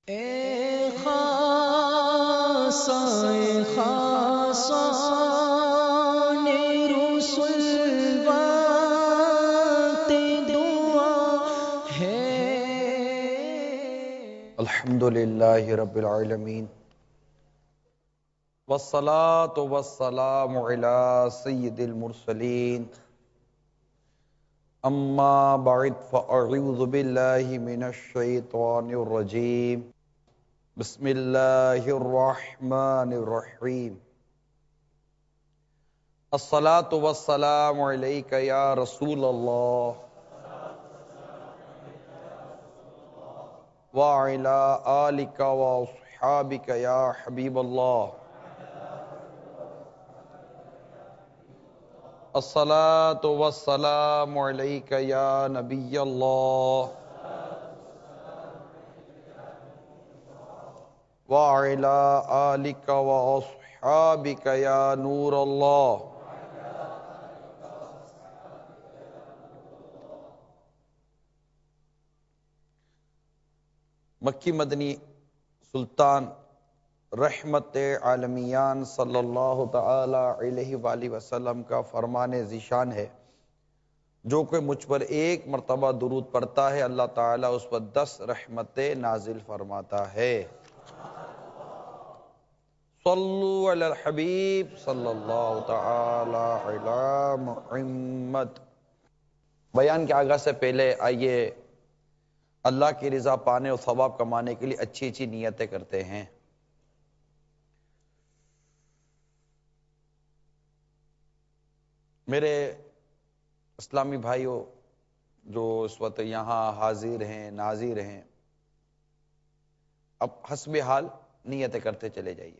اے خاصہ خاصان رسل وقت دعا ہے۔ الحمدللہ رب العالمین والصلاة والسلام علی سید المرسلین اما بعد فاعوذ باللہ من الشیطان الرجیم بسم اللہ الرحمن الرحیم الصلاة والسلام علیک یا رسول اللہ وعلی آلک واصحابک یا حبیب اللہ الصلاة والسلام علیک یا نبی اللہ وعلی آلک واصحابک یا نور اللہ۔ مکی مدنی سلطان رحمت عالمیان صلی اللہ تعالی علیہ وآلہ وسلم کا فرمان ذیشان ہے، جو کوئی مجھ پر ایک مرتبہ درود پڑھتا ہے اللہ تعالیٰ اس پر 10 رحمتیں نازل فرماتا ہے۔ صلو علی الحبیب صلی اللہ تعالی علی محمد۔ بیان کے آغاز سے پہلے آئیے اللہ کی رضا پانے اور ثواب کمانے کے لیے اچھی اچھی نیتیں کرتے ہیں۔ میرے اسلامی بھائیوں جو اس وقت یہاں حاضر ہیں ناظر ہیں، اب حسب حال نیتیں کرتے چلے جائیے۔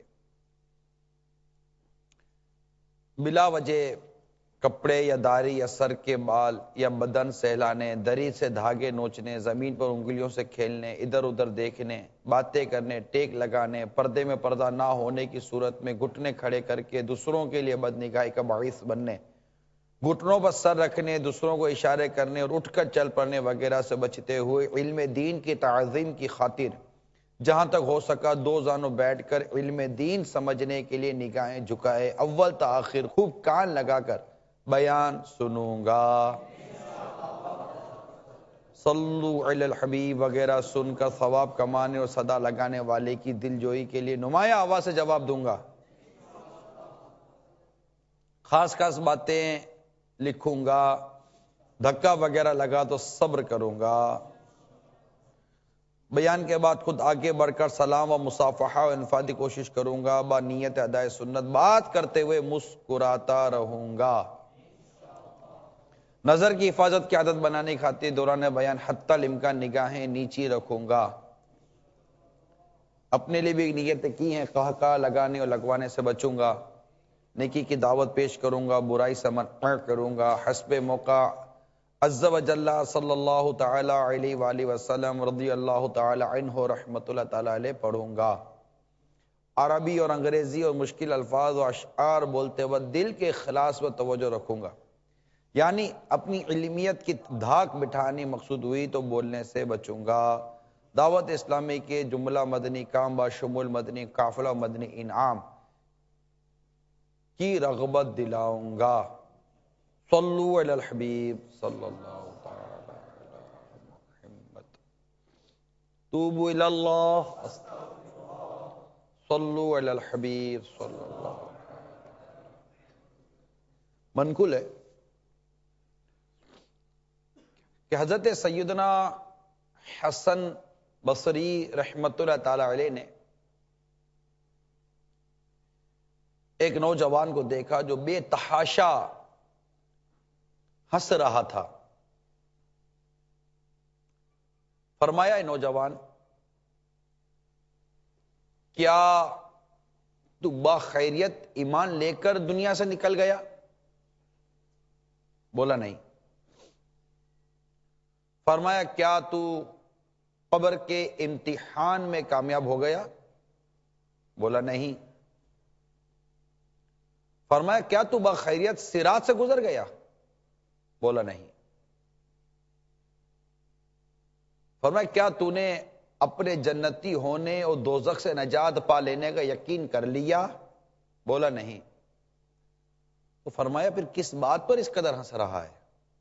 بلا وجہ کپڑے یا داڑھی یا سر کے بال یا بدن سہلانے، دری سے دھاگے نوچنے، زمین پر انگلیوں سے کھیلنے، ادھر ادھر دیکھنے، باتیں کرنے، ٹیک لگانے، پردے میں پردہ نہ ہونے کی صورت میں گھٹنے کھڑے کر کے دوسروں کے لیے بدنگاہی کا باعث بننے، گھٹنوں پر سر رکھنے، دوسروں کو اشارے کرنے اور اٹھ کر چل پڑنے وغیرہ سے بچتے ہوئے علم دین کی تعظیم کی خاطر جہاں تک ہو سکا 2 زانوں بیٹھ کر علم دین سمجھنے کے لیے نگاہیں جھکائے اول تا آخر خوب کان لگا کر بیان سنوں گا، صلو علی الحبیب وغیرہ سن کر ثواب کمانے اور صدا لگانے والے کی دل جوئی کے لیے نمایاں آواز سے جواب دوں گا، خاص خاص باتیں لکھوں گا، دھکا وغیرہ لگا تو صبر کروں گا۔ بیان کے بعد خود آگے بڑھ کر سلام و مصافحہ و انفادی کوشش کروں گا، با نیت ادائے سنت بات کرتے ہوئے مسکراتا رہوں گا۔ نظر کی حفاظت کی عادت بنانے کی خاطر دوران بیان حتی الامکان نگاہیں نیچی رکھوں گا۔ اپنے لیے بھی نیتیں کی ہیں، قہقہ لگانے اور لگوانے سے بچوں گا، نیکی کی دعوت پیش کروں گا، برائی سے منع کروں گا، حسب موقع عز و جل صلی اللہ تعالی علیہ وآلہ وسلم رضی اللہ تعالی عنہ رحمت اللہ تعالی علیہ پڑھوں گا۔ عربی اور انگریزی اور مشکل الفاظ و اشعار بولتے وقت دل کے اخلاص پر توجہ رکھوں گا، یعنی اپنی علمیت کی دھاک بٹھانی مقصود ہوئی تو بولنے سے بچوں گا۔ دعوت اسلامی کے جملہ مدنی کام بشمول مدنی قافلہ مدنی انعام کی رغبت دلاؤں گا۔ صلو علی الحبیب صلی اللہ تعالی علی محمد۔ توبوا الی اللہ، صلو علی الحبیب صلی اللہ۔ منقول ہے کہ حضرت سیدنا حسن بصری رحمت اللہ تعالی علیہ نے ایک نوجوان کو دیکھا جو بے تحاشا ہنس رہا تھا۔ فرمایا اے نوجوان، کیا تو باخیریت ایمان لے کر دنیا سے نکل گیا؟ بولا نہیں۔ فرمایا کیا تو قبر کے امتحان میں کامیاب ہو گیا؟ بولا نہیں۔ فرمایا کیا تو بخیریت صراط سے گزر گیا؟ بولا نہیں۔ فرمایا کیا تو نے اپنے جنتی ہونے اور دوزخ سے نجات پا لینے کا یقین کر لیا؟ بولا نہیں۔ تو فرمایا پھر کس بات پر اس قدر ہنس رہا ہے؟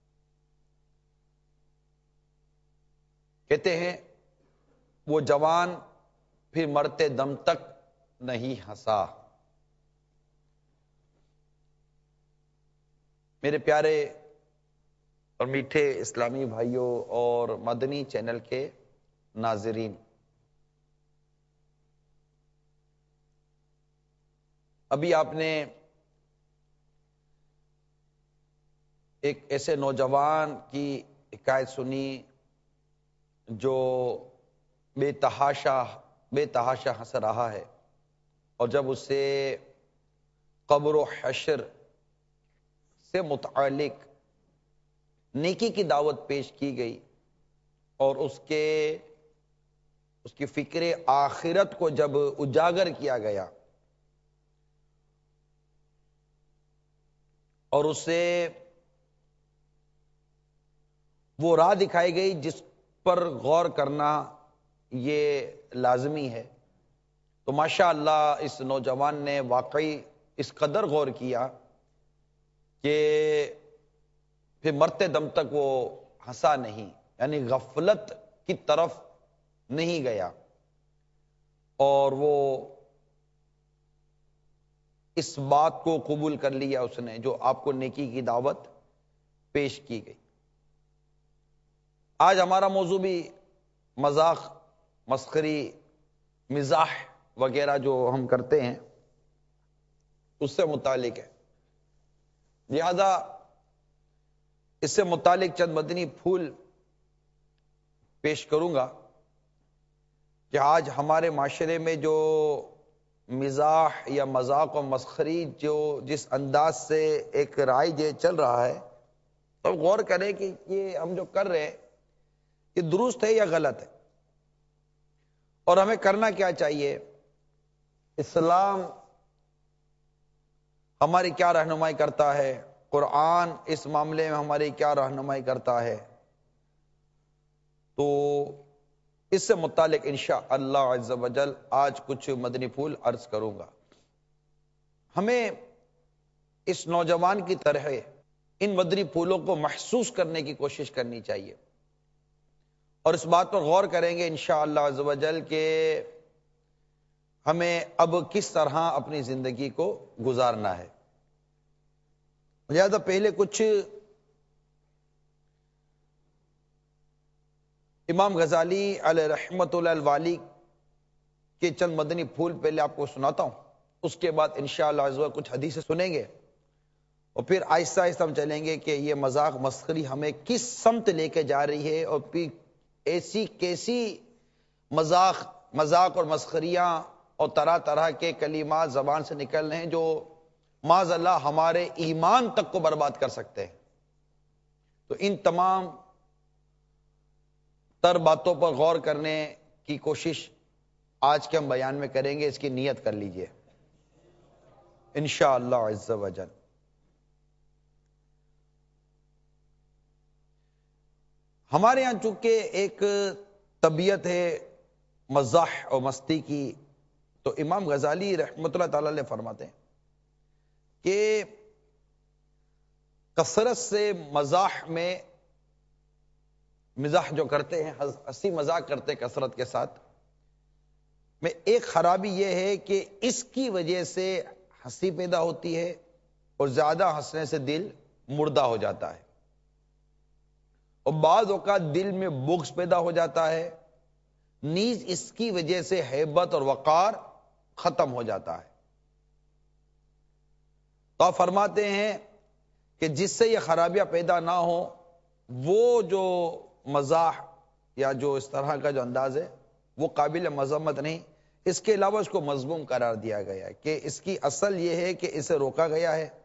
کہتے ہیں وہ جوان پھر مرتے دم تک نہیں ہنسا۔ میرے پیارے اور میٹھے اسلامی بھائیوں اور مدنی چینل کے ناظرین، ابھی آپ نے ایک ایسے نوجوان کی حکایت سنی جو بے تحاشا ہنس رہا ہے، اور جب اسے قبر و حشر سے متعلق نیکی کی دعوت پیش کی گئی اور اس کی فکر آخرت کو جب اجاگر کیا گیا اور اسے وہ راہ دکھائی گئی جس پر غور کرنا یہ لازمی ہے، تو ماشاء اللہ اس نوجوان نے واقعی اس قدر غور کیا کہ پھر مرتے دم تک وہ ہنسا نہیں، یعنی غفلت کی طرف نہیں گیا، اور وہ اس بات کو قبول کر لیا اس نے جو آپ کو نیکی کی دعوت پیش کی گئی۔ آج ہمارا موضوع بھی مذاق، مسخری، مزاح وغیرہ جو ہم کرتے ہیں اس سے متعلق ہے، لہذا اس سے متعلق چند مدنی پھول پیش کروں گا کہ آج ہمارے معاشرے میں جو مزاح یا مذاق و مسخری جو جس انداز سے ایک رائج چل رہا ہے، تو غور کریں کہ یہ ہم جو کر رہے ہیں یہ درست ہے یا غلط ہے، اور ہمیں کرنا کیا چاہیے، اسلام ہماری کیا رہنمائی کرتا ہے، قرآن اس معاملے میں ہماری کیا رہنمائی کرتا ہے، تو اس سے متعلق انشاءاللہ عز و جل آج کچھ مدنی پھول عرض کروں گا۔ ہمیں اس نوجوان کی طرح ان مدنی پھولوں کو محسوس کرنے کی کوشش کرنی چاہیے، اور اس بات پر غور کریں گے انشاءاللہ عز و جل کہ ہمیں اب کس طرح اپنی زندگی کو گزارنا ہے۔ لہذا پہلے کچھ امام غزالی علیہ رحمت اللہ الوالی کے چند مدنی پھول پہلے آپ کو سناتا ہوں، اس کے بعد انشاءاللہ عز و جل کچھ حدیثیں سنیں گے، اور پھر آہستہ آہستہ ہم چلیں گے کہ یہ مذاق مسخری ہمیں کس سمت لے کے جا رہی ہے، اور پھر ایسی کیسی مذاق اور مسخریاں اور طرح طرح کے کلمات زبان سے نکل رہے ہیں جو معاذ اللہ ہمارے ایمان تک کو برباد کر سکتے ہیں۔ تو ان تمام تر باتوں پر غور کرنے کی کوشش آج کے ہم بیان میں کریں گے، اس کی نیت کر لیجئے انشاءاللہ عز و جل۔ ہمارے یہاں چونکہ ایک طبیعت ہے مزاح اور مستی کی، تو امام غزالی رحمۃ اللہ تعالی علیہ فرماتے ہیں کہ کثرت سے مزاح جو کرتے ہیں، ہنسی مذاق کرتے ہیں کثرت کے ساتھ میں، ایک خرابی یہ ہے کہ اس کی وجہ سے ہنسی پیدا ہوتی ہے اور زیادہ ہنسنے سے دل مردہ ہو جاتا ہے، اور بعض اوقات دل میں بغض پیدا ہو جاتا ہے، نیز اس کی وجہ سے ہیبت اور وقار ختم ہو جاتا ہے۔ تو آپ فرماتے ہیں کہ جس سے یہ خرابیاں پیدا نہ ہو، وہ جو مزاح یا جو اس طرح کا جو انداز ہے وہ قابل مذمت نہیں، اس کے علاوہ اس کو مذموم قرار دیا گیا ہے کہ اس کی اصل یہ ہے کہ اسے روکا گیا ہے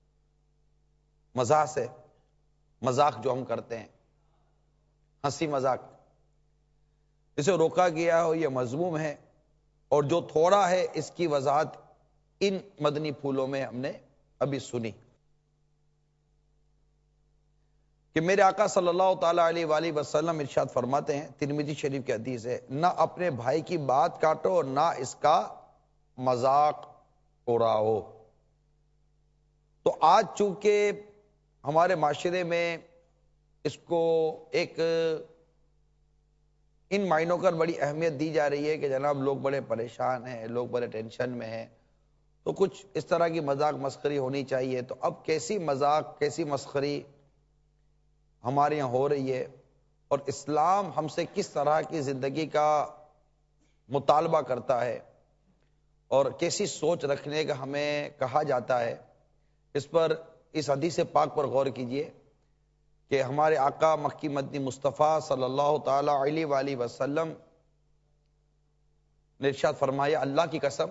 مزاح سے، مذاق جو ہم کرتے ہیں ہنسی مذاق، اسے روکا گیا ہو، یہ مذموم ہے، اور جو تھوڑا ہے اس کی وضاحت ان مدنی پھولوں میں ہم نے ابھی سنی۔ کہ میرے آقا صلی اللہ تعالیٰ علیہ وآلہ وسلم ارشاد فرماتے ہیں، ترمذی شریف کی حدیث ہے، نہ اپنے بھائی کی بات کاٹو نہ اس کا مذاق اڑاؤ۔ تو آج چونکہ ہمارے معاشرے میں اس کو ایک ان معنوں پر بڑی اہمیت دی جا رہی ہے کہ جناب لوگ بڑے پریشان ہیں، لوگ بڑے ٹینشن میں ہیں، تو کچھ اس طرح کی مذاق مسخری ہونی چاہیے۔ تو اب کیسی مذاق کیسی مسخری ہمارے یہاں ہو رہی ہے، اور اسلام ہم سے کس طرح کی زندگی کا مطالبہ کرتا ہے، اور کیسی سوچ رکھنے کا ہمیں کہا جاتا ہے، اس پر اس حدیث پاک پر غور کیجئے کہ ہمارے آقا مکی مدنی مصطفیٰ صلی اللہ تعالی علیہ وآلہ وسلم نے ارشاد فرمایا، اللہ کی قسم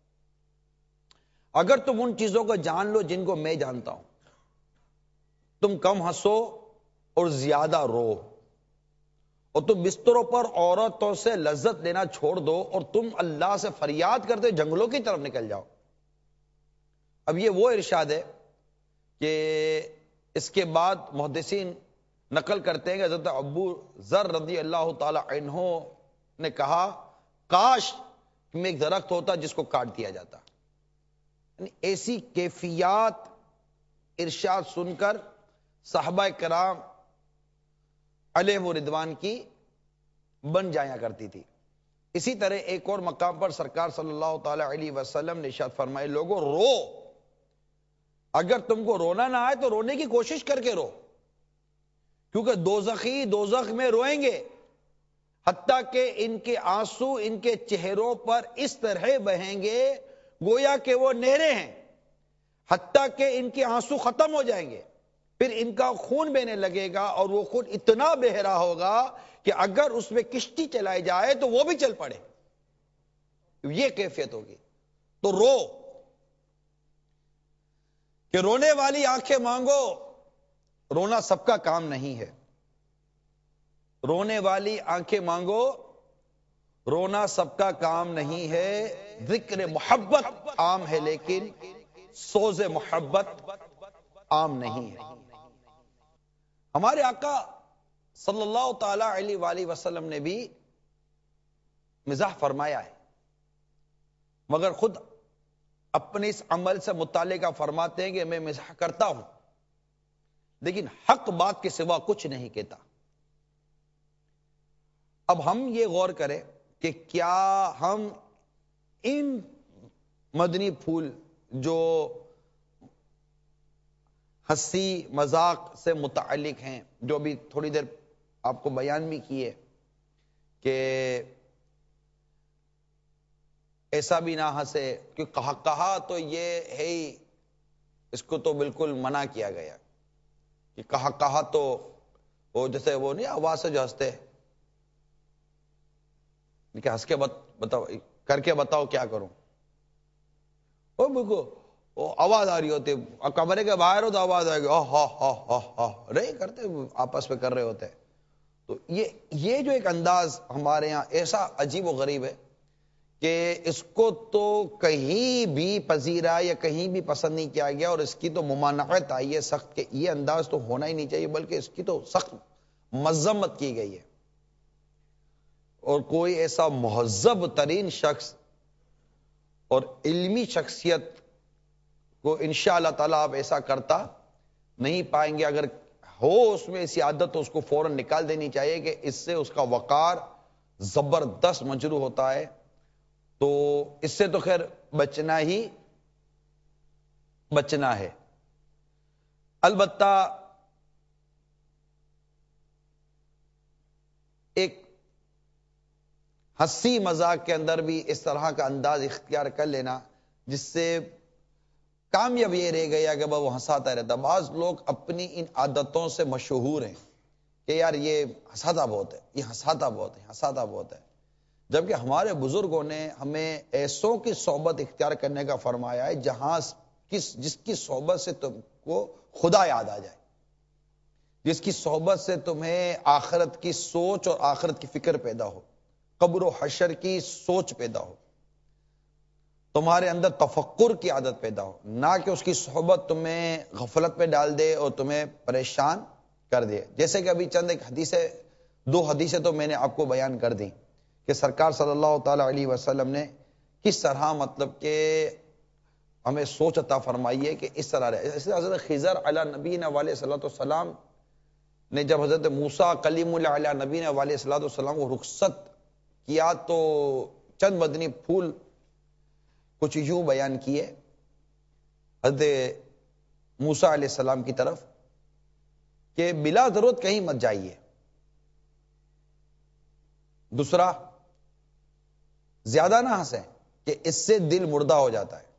اگر تم ان چیزوں کو جان لو جن کو میں جانتا ہوں، تم کم ہنسو اور زیادہ رو، اور تم بستروں پر عورتوں سے لذت لینا چھوڑ دو، اور تم اللہ سے فریاد کرتے جنگلوں کی طرف نکل جاؤ۔ اب یہ وہ ارشاد ہے کہ اس کے بعد محدثین نقل کرتے ہیں کہ حضرت ابو ذر رضی اللہ تعالی عنہ نے کہا، کاش میں ایک درخت ہوتا جس کو کاٹ دیا جاتا۔ یعنی ایسی کیفیات ارشاد سن کر صحابہ کرام علیہ رضوان کی بن جایا کرتی تھی۔ اسی طرح ایک اور مقام پر سرکار صلی اللہ تعالی علیہ وسلم نے ارشاد فرمائے، لوگوں رو، اگر تم کو رونا نہ آئے تو رونے کی کوشش کر کے رو، کیونکہ دوزخی دوزخ میں روئیں گے، حتیٰ کہ ان کے آنسو ان کے چہروں پر اس طرح بہیں گے گویا کہ وہ نہریں ہیں، حتیٰ کہ ان کے آنسو ختم ہو جائیں گے، پھر ان کا خون بہنے لگے گا، اور وہ خون اتنا بہ رہا ہوگا کہ اگر اس میں کشتی چلائی جائے تو وہ بھی چل پڑے، یہ کیفیت ہوگی۔ تو رو، کہ رونے والی آنکھیں مانگو، رونا سب کا کام نہیں ہے، رونے والی آنکھیں مانگو، رونا سب کا کام نہیں ہے، ذکر محبت عام ہے لیکن سوز محبت عام نہیں ہے۔ ہمارے آقا صلی اللہ تعالی علیہ وآلہ وسلم نے بھی مزاح فرمایا ہے، مگر خود اپنے اس عمل سے متعلقہ فرماتے ہیں کہ میں مزاح کرتا ہوں لیکن حق بات کے سوا کچھ نہیں کہتا۔ اب ہم یہ غور کریں کہ کیا ہم ان مدنی پھول جو ہنسی مذاق سے متعلق ہیں، جو بھی تھوڑی دیر آپ کو بیان بھی کیے کہ ایسا بھی نہ ہنسے، کہ کہا تو یہ ہے ہی، اس کو تو بالکل منع کیا گیا کہ کہا تو وہ جیسے وہ نہیں آواز سے جو ہنستے، کہ ہنس کے بتاؤ، کر کے بتاؤ کیا کروں، وہ بالکل وہ آواز آ رہی ہوتی، کمرے کے باہر ہو تو آواز آئے گی، ہا ہا ہا ہا، نہیں کرتے آپس میں کر رہے ہوتے۔ تو یہ جو ایک انداز ہمارے ہاں ایسا عجیب و غریب ہے کہ اس کو تو کہیں بھی پذیرا یا کہیں بھی پسند نہیں کیا گیا، اور اس کی تو ممانعت آئی ہے سخت، کہ یہ انداز تو ہونا ہی نہیں چاہیے، بلکہ اس کی تو سخت مذمت کی گئی ہے۔ اور کوئی ایسا مہذب ترین شخص اور علمی شخصیت کو انشاءاللہ تعالیٰ آپ ایسا کرتا نہیں پائیں گے۔ اگر ہو اس میں ایسی عادت تو اس کو فوراً نکال دینی چاہیے، کہ اس سے اس کا وقار زبردست مجروح ہوتا ہے۔ تو اس سے تو خیر بچنا ہی بچنا ہے۔ البتہ ایک ہنسی مذاق کے اندر بھی اس طرح کا انداز اختیار کر لینا جس سے کامیاب یہ رہ گیا کہ وہ ہنساتا رہتا۔ بعض لوگ اپنی ان عادتوں سے مشہور ہیں کہ یار یہ ہنساتا بہت ہے، یہ ہنساتا بہت ہے، ہنساتا بہت ہے، جبکہ ہمارے بزرگوں نے ہمیں ایسوں کی صحبت اختیار کرنے کا فرمایا ہے جس کی صحبت سے تم کو خدا یاد آ جائے، جس کی صحبت سے تمہیں آخرت کی سوچ اور آخرت کی فکر پیدا ہو، قبر و حشر کی سوچ پیدا ہو، تمہارے اندر تفکر کی عادت پیدا ہو، نہ کہ اس کی صحبت تمہیں غفلت میں ڈال دے اور تمہیں پریشان کر دیے. جیسے کہ ابھی چند ایک حدیثیں، 2 حدیثیں تو میں نے آپ کو بیان کر دی کہ سرکار صلی اللہ تعالی علیہ وسلم نے کس طرح مطلب کہ ہمیں سوچ عطا فرمائی ہے کہ اس طرح رہے. اس لیے حضرت خضر علی نبینا علیہ الصلوۃ والسلام نے جب حضرت موسیٰ کلیم اللہ علیہ نبینا علیہ الصلوۃ والسلام کو رخصت کیا تو چند مدنی پھول کچھ یوں بیان کیے حضرت موسیٰ علیہ السلام کی طرف کہ بلا ضرورت کہیں مت جائیے. دوسرا، زیادہ نہ ہنسیں کہ اس سے دل مردہ ہو جاتا ہے.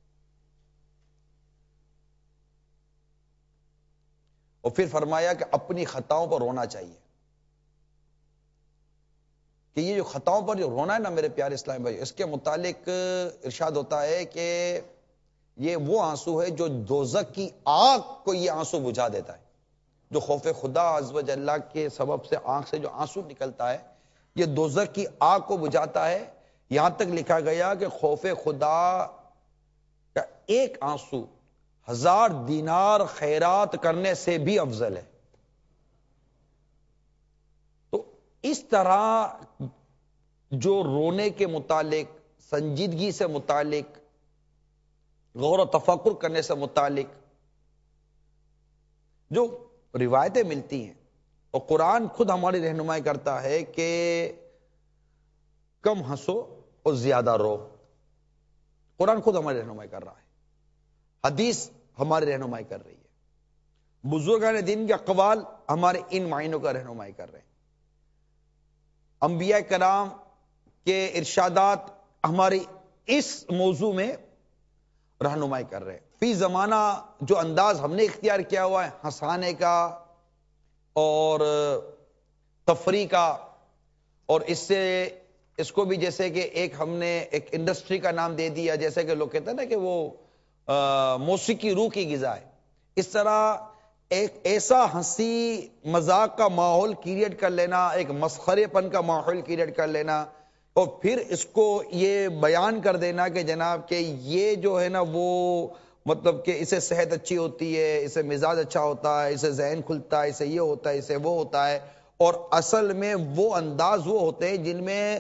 اور پھر فرمایا کہ اپنی خطاؤں پر رونا چاہیے. کہ یہ جو خطاؤں پر جو رونا ہے نا میرے پیارے اسلامی بھائی، اس کے متعلق ارشاد ہوتا ہے کہ یہ وہ آنسو ہے جو دوزخ کی آگ کو یہ آنسو بجھا دیتا ہے. جو خوف خدا عز و جل کے سبب سے آنکھ سے جو آنسو نکلتا ہے یہ دوزخ کی آگ کو بجھاتا ہے. یہاں تک لکھا گیا کہ خوف خدا کا ایک آنسو 1000 دینار خیرات کرنے سے بھی افضل ہے. تو اس طرح جو رونے کے متعلق، سنجیدگی سے متعلق، غور و تفکر کرنے سے متعلق جو روایتیں ملتی ہیں، اور قرآن خود ہماری رہنمائی کرتا ہے کہ کم ہنسو اور زیادہ رو. قرآن خود ہماری رہنمائی کر رہا ہے، حدیث ہماری رہنمائی کر رہی ہے، بزرگان دین کے اقوال ہمارے ان معنوں کا رہنمائی کر رہے ہیں، انبیاء کرام کے ارشادات ہماری اس موضوع میں رہنمائی کر رہے ہیں. فی زمانہ جو انداز ہم نے اختیار کیا ہوا ہے ہنسانے کا اور تفریح کا، اور اس کو بھی جیسے کہ ہم نے ایک انڈسٹری کا نام دے دیا، جیسے کہ لوگ کہتے ہیں نا کہ وہ موسیقی روح کی غذا ہے. اس طرح ایک ایسا ہنسی مذاق کا ماحول کریٹ کر لینا، ایک مسخرے پن کا ماحول کریٹ کر لینا، اور پھر اس کو یہ بیان کر دینا کہ جناب کہ یہ جو ہے نا وہ مطلب کہ اسے صحت اچھی ہوتی ہے، اسے مزاج اچھا ہوتا ہے، اسے ذہن کھلتا ہے، اسے یہ ہوتا ہے، اسے وہ ہوتا ہے. اور اصل میں وہ انداز وہ ہوتے ہیں جن میں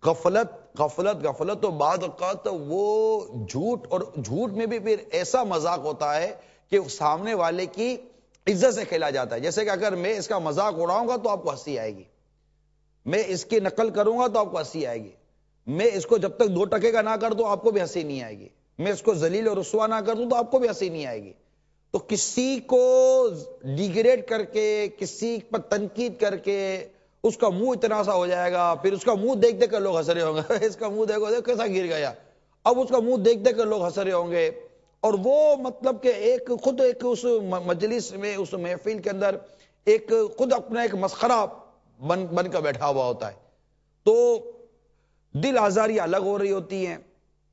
غفلت و بعد اوقات وہ جھوٹ، اور جھوٹ میں بھی پھر ایسا مذاق ہوتا ہے کہ سامنے والے کی عزت سے کھیلا جاتا ہے. جیسے کہ اگر میں اس کا مذاق اڑاؤں گا تو آپ کو ہنسی آئے گی، میں اس کی نقل کروں گا تو آپ کو ہنسی آئے گی، میں اس کو جب تک 2 ٹکے کا نہ کر دوں آپ کو بھی ہنسی نہیں آئے گی، میں اس کو ذلیل اور رسوا نہ کر دوں تو آپ کو بھی ہنسی نہیں آئے گی. تو کسی کو ڈیگریڈ کر کے، کسی پر تنقید کر کے اس کا منہ اتنا سا ہو جائے گا، پھر اس کا منہ دیکھ دیکھ کر لوگ ہنس رہے ہوں گے اس کا منہ دیکھو کیسا گر گیا، اب اس کا منہ دیکھ دیکھ کر لوگ ہنس رہے ہوں گے. اور وہ مطلب کہ خود اس مجلس میں، اس محفل کے اندر خود اپنا ایک مسخرہ بن کر بیٹھا ہوا ہوتا ہے. تو دل آزاریاں الگ ہو رہی ہوتی ہیں،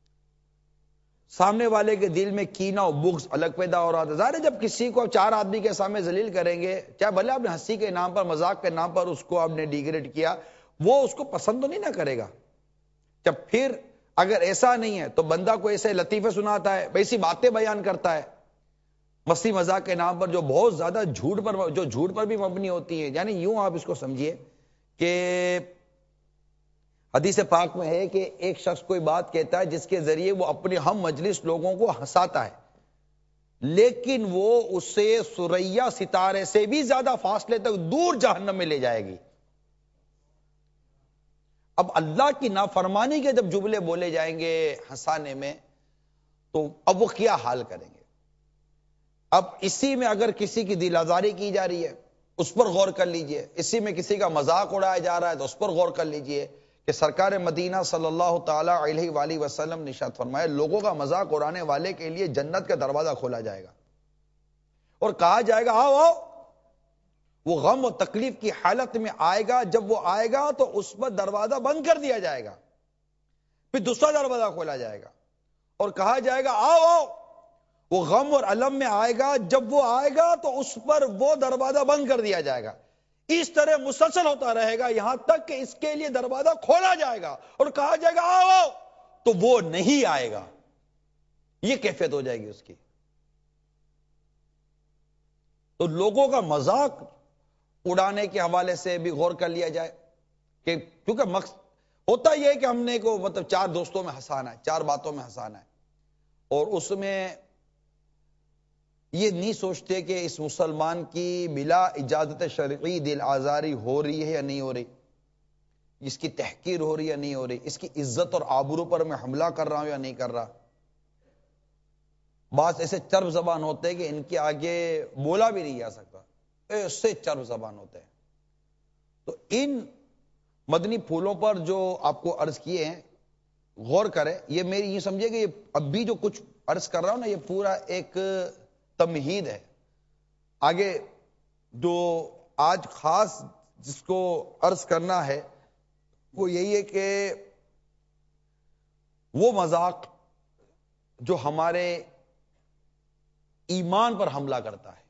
سامنے والے کے دل میں کینہ و بغض الگ پیدا ہو رہا تھا. ظاہر ہے جب کسی کو 4 آدمی کے سامنے ذلیل کریں گے، چاہے بھلے آپ نے ہنسی کے نام پر، مذاق کے نام پر اس کو آپ نے ڈیگریڈ کیا، وہ اس کو پسند تو نہیں نہ کرے گا. جب پھر اگر ایسا نہیں ہے تو بندہ کو ایسے لطیفے سناتا ہے، ایسی باتیں بیان کرتا ہے مستی مذاق کے نام پر، جو بہت زیادہ جھوٹ پر بھی مبنی ہوتی ہے. یعنی یوں آپ اس کو سمجھیے کہ حدیث پاک میں ہے کہ ایک شخص کوئی بات کہتا ہے جس کے ذریعے وہ اپنے ہم مجلس لوگوں کو ہنساتا ہے، لیکن وہ اسے ثریا ستارے سے بھی زیادہ فاصلے تک دور جہنم میں لے جائے گی. اب اللہ کی نافرمانی کے جب جملے بولے جائیں گے ہنسانے میں، تو اب وہ کیا حال کریں گے. اب اسی میں اگر کسی کی دل آزاری کی جا رہی ہے اس پر غور کر لیجئے، اسی میں کسی کا مذاق اڑایا جا رہا ہے تو اس پر غور کر لیجئے کہ سرکار مدینہ صلی اللہ تعالی علیہ وآلہ وسلم نے ارشاد فرمایا لوگوں کا مذاق اڑانے والے کے لیے جنت کا دروازہ کھولا جائے گا اور کہا جائے گا آؤ آؤ. وہ غم و تکلیف کی حالت میں آئے گا، جب وہ آئے گا تو اس پر دروازہ بند کر دیا جائے گا، پھر دوسرا دروازہ کھولا جائے گا اور کہا جائے گا آؤ آؤ. وہ غم اور علم میں آئے گا، جب وہ آئے گا تو اس پر وہ دروازہ بند کر دیا جائے گا. اس طرح مسلسل ہوتا رہے گا یہاں تک کہ اس کے لیے دروازہ کھولا جائے گا اور کہا جائے گا آؤ آؤ، تو وہ نہیں آئے گا. یہ کیفیت ہو جائے گی اس کی. تو لوگوں کا مذاق اڑانے کے حوالے سے بھی غور کر لیا جائے کہ کیونکہ مقصد ہوتا یہ ہے کہ ہم نے کو مطلب 4 دوستوں میں ہنسانا ہے، 4 باتوں میں ہنسانا ہے، اور اس میں یہ نہیں سوچتے کہ اس مسلمان کی بلا اجازت شرعی دل آزاری ہو رہی ہے یا نہیں ہو رہی، اس کی تحقیر ہو رہی یا نہیں ہو رہی، اس کی عزت اور آبرو پر میں حملہ کر رہا ہوں یا نہیں کر رہا۔ بعض ایسے چرب زبان ہوتے ہیں کہ ان کے آگے بولا بھی نہیں جا سکتا، ایسے چرب زبان ہوتے ہیں۔ تو ان مدنی پھولوں پر جو آپ کو عرض کیے ہیں غور کریں، یہ میری یہ سمجھے کہ یہ اب بھی جو کچھ عرض کر رہا ہوں نا، یہ پورا ایک تمہید ہے۔ آگے جو آج خاص جس کو عرض کرنا ہے وہ یہی ہے کہ وہ مذاق جو ہمارے ایمان پر حملہ کرتا ہے،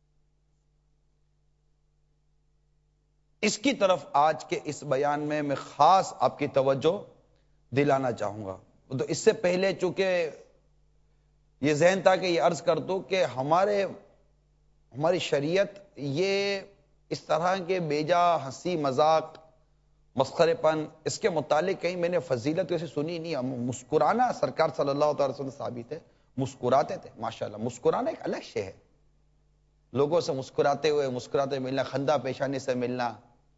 اس کی طرف آج کے اس بیان میں خاص آپ کی توجہ دلانا چاہوں گا۔ تو اس سے پہلے چونکہ یہ ذہن تھا کہ یہ عرض کر دوں کہ ہماری شریعت یہ اس طرح کے بیجا ہنسی مذاق مسخرے پن اس کے متعلق کہیں میں نے فضیلت ویسے سنی نہیں۔ مسکرانا سرکار صلی اللہ تعالی وسلم ثابت ہے، مسکراتے تھے ماشاءاللہ۔ مسکرانا ایک الگ شے ہے، لوگوں سے مسکراتے ملنا، خندہ پیشانی سے ملنا،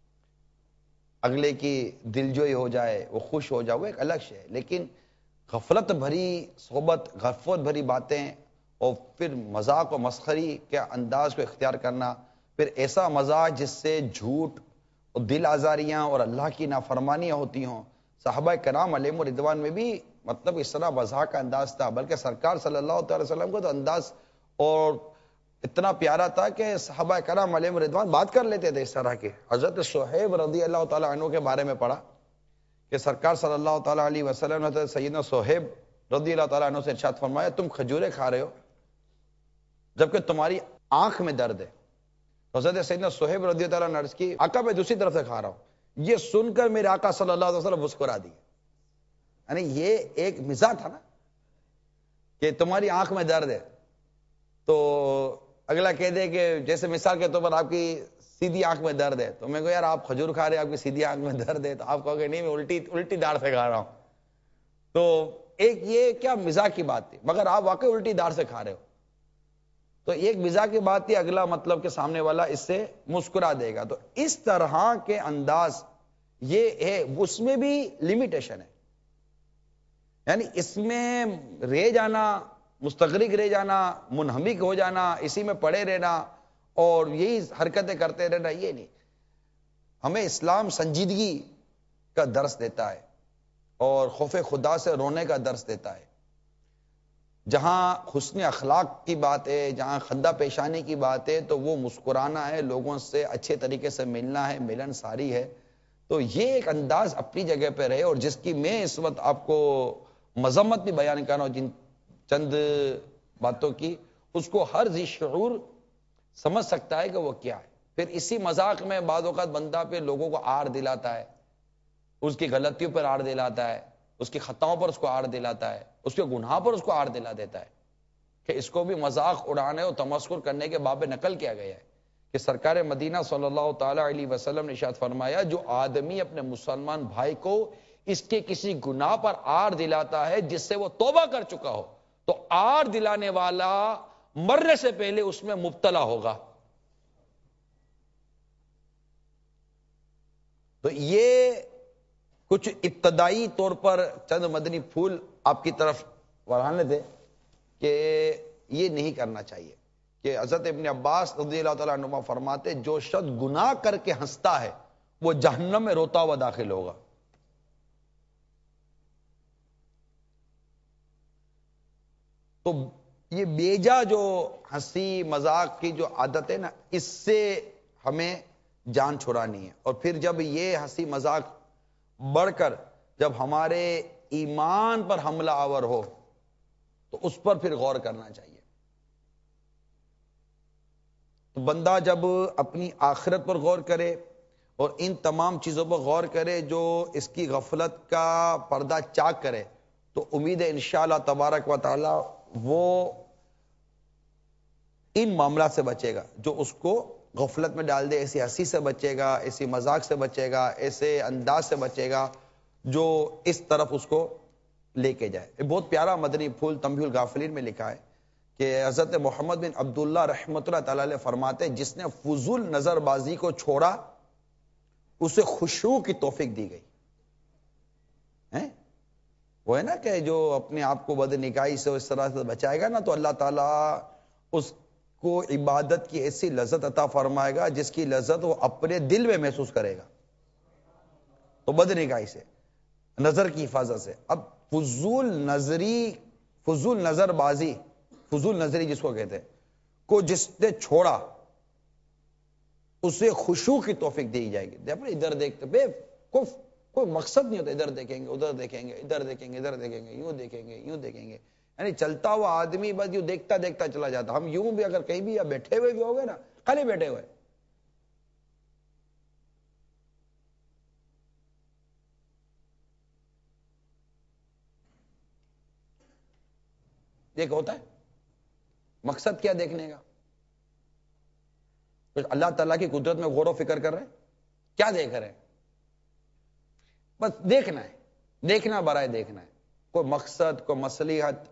اگلے کی دلجوئی ہو جائے، وہ خوش ہو جائے، وہ ایک الگ شے ہے۔ لیکن غفلت بھری صحبت، غفلت بھری باتیں، اور پھر مذاق و مسخری کے انداز کو اختیار کرنا، پھر ایسا مذاق جس سے جھوٹ اور دل آزاریاں اور اللہ کی نافرمانیاں ہوتی ہوں۔ صحابہ کرام علیہم رضوان میں بھی مطلب اس طرح مذاق کا انداز تھا، بلکہ سرکار صلی اللہ تعالی وسلم کو تو انداز اور اتنا پیارا تھا کہ صحابہ کرام علیہم رضوان بات کر لیتے تھے اس طرح کے۔ حضرت صہیب رضی اللہ تعالی عنہ کے بارے میں پڑھا کہ سرکار صلی اللہ تعالی علیہ وسلم نے سیدنا صہیب رضی اللہ تعالی عنہ سے ارشاد فرمایا، تم کھجورے کھا رہے ہو جبکہ تمہاری آنکھ میں درد ہے۔ حضرت سیدنا صہیب رضی اللہ عنہ نے عرض کی، آقا میں دوسری طرف سے کھا رہا ہوں۔ یہ سن کر میرے آقا صلی اللہ علیہ وسلم مسکرا دیے۔ یعنی یہ ایک مزاح تھا نا کہ تمہاری آنکھ میں درد ہے، تو اگلا کہہ دے کہ جیسے مثال کے طور پر آپ کی سیدھی آنکھ میں درد ہے، تو میں کہوں یار آپ کھجور کھا رہے ہیں، آپ کی سیدھی آنکھ میں درد ہے، تو آپ کہو گے نہیں میں الٹی داڑھ سے کھا رہا ہوں۔ تو ایک یہ کیا مزاح کی بات تھی، مگر آپ واقعی الٹی داڑھ سے کھا رہے ہو، تو ایک مزاح کی بات تھی، اگلا مطلب کہ سامنے والا اس سے مسکرا دے گا۔ تو اس طرح کے انداز یہ ہے، اس میں بھی لمیٹیشن ہے، یعنی اس میں رہ جانا، مستغرق رہ جانا، منہمک ہو جانا، اسی میں پڑے رہنا اور یہی حرکتیں کرتے رہنا، یہ نہیں۔ ہمیں اسلام سنجیدگی کا درس دیتا ہے اور خوف خدا سے رونے کا درس دیتا ہے۔ جہاں حسن اخلاق کی بات ہے، جہاں خندہ پیشانی کی بات ہے، تو وہ مسکرانا ہے، لوگوں سے اچھے طریقے سے ملنا ہے، ملن ساری ہے۔ تو یہ ایک انداز اپنی جگہ پہ رہے، اور جس کی میں اس وقت آپ کو مذمت بھی بیان کر رہا ہوں، جن چند باتوں کی، اس کو ہر ذی شعور سمجھ سکتا ہے کہ وہ کیا ہے۔ پھر اسی مذاق میں بعض اوقات بندہ پہ لوگوں کو آڑ دلاتا ہے، اس کی غلطیوں پر آڑ دلاتا ہے، اس کی خطاؤں پر اس کو آڑ دلاتا ہے، اس کے گناہ پر اس کو آڑ دلا دیتا ہے، کہ اس کو بھی مذاق اڑانے اور تمسخر کرنے کے باب نقل کیا گیا ہے کہ سرکار مدینہ صلی اللہ تعالی علیہ وسلم نے ارشاد فرمایا، جو آدمی اپنے مسلمان بھائی کو اس کے کسی گناہ پر آڑ دلاتا ہے جس سے وہ توبہ کر چکا ہو، تو آڑ دلانے والا مرنے سے پہلے اس میں مبتلا ہوگا۔ تو یہ کچھ ابتدائی طور پر چند مدنی پھول آپ کی طرف بڑھانے تھے کہ یہ نہیں کرنا چاہیے، کہ حضرت ابن عباس رضی اللہ تعالیٰ عنہ فرماتے، جو شخص گناہ کر کے ہنستا ہے وہ جہنم میں روتا ہوا داخل ہوگا۔ تو یہ بیجا جو ہنسی مذاق کی جو عادت ہے نا، اس سے ہمیں جان چھڑانی ہے۔ اور پھر جب یہ ہنسی مذاق بڑھ کر جب ہمارے ایمان پر حملہ آور ہو تو اس پر پھر غور کرنا چاہیے۔ تو بندہ جب اپنی آخرت پر غور کرے اور ان تمام چیزوں پر غور کرے جو اس کی غفلت کا پردہ چاک کرے، تو امید ہے انشاءاللہ تبارک و تعالی وہ ان معاملات سے بچے گا جو اس کو غفلت میں ڈال دے، ایسی ہنسی سے بچے گا، ایسی مذاق سے بچے گا، ایسے انداز سے بچے گا جو اس طرف اس کو لے کے جائے. ایک بہت پیارا مدنی پھول تنبیہ الغافلین میں لکھا ہے کہ حضرت محمد بن عبداللہ رحمۃ اللہ تعالی علیہ فرماتے ہیں جس نے فضول نظر بازی کو چھوڑا اسے خشوع کی توفیق دی گئی. وہ ہے نا کہ جو اپنے آپ کو بد نگاہی سے اس طرح سے بچائے گا نا تو اللہ تعالیٰ اس کو عبادت کی ایسی لذت عطا فرمائے گا جس کی لذت وہ اپنے دل میں محسوس کرے گا. تو بد نگاہی سے، نظر کی حفاظت سے. اب فضول نظر بازی، فضول نظری جس کو کہتے ہیں، کو جس نے چھوڑا اسے خشوع کی توفیق دی جائے گی. ادھر دیکھتے بے کوئی مقصد نہیں ہوتا، ادھر دیکھیں گے، ادھر دیکھیں گے، ادھر دیکھیں گے، ادھر دیکھیں گے، یوں دیکھیں گے، یوں دیکھیں گے. یعنی چلتا ہوا آدمی بس یوں دیکھتا دیکھتا چلا جاتا. ہم یوں بھی اگر کہیں بھی یا بیٹھے ہوئے بھی ہو گئے نا، خالی بیٹھے ہوئے، دیکھ ہوتا ہے. مقصد کیا دیکھنے کا؟ اللہ تعالیٰ کی قدرت میں غور و فکر کر رہے ہیں. کیا دیکھ رہے ہیں؟ بس دیکھنا ہے، دیکھنا برائے دیکھنا ہے، کوئی مقصد، کوئی مصلحت.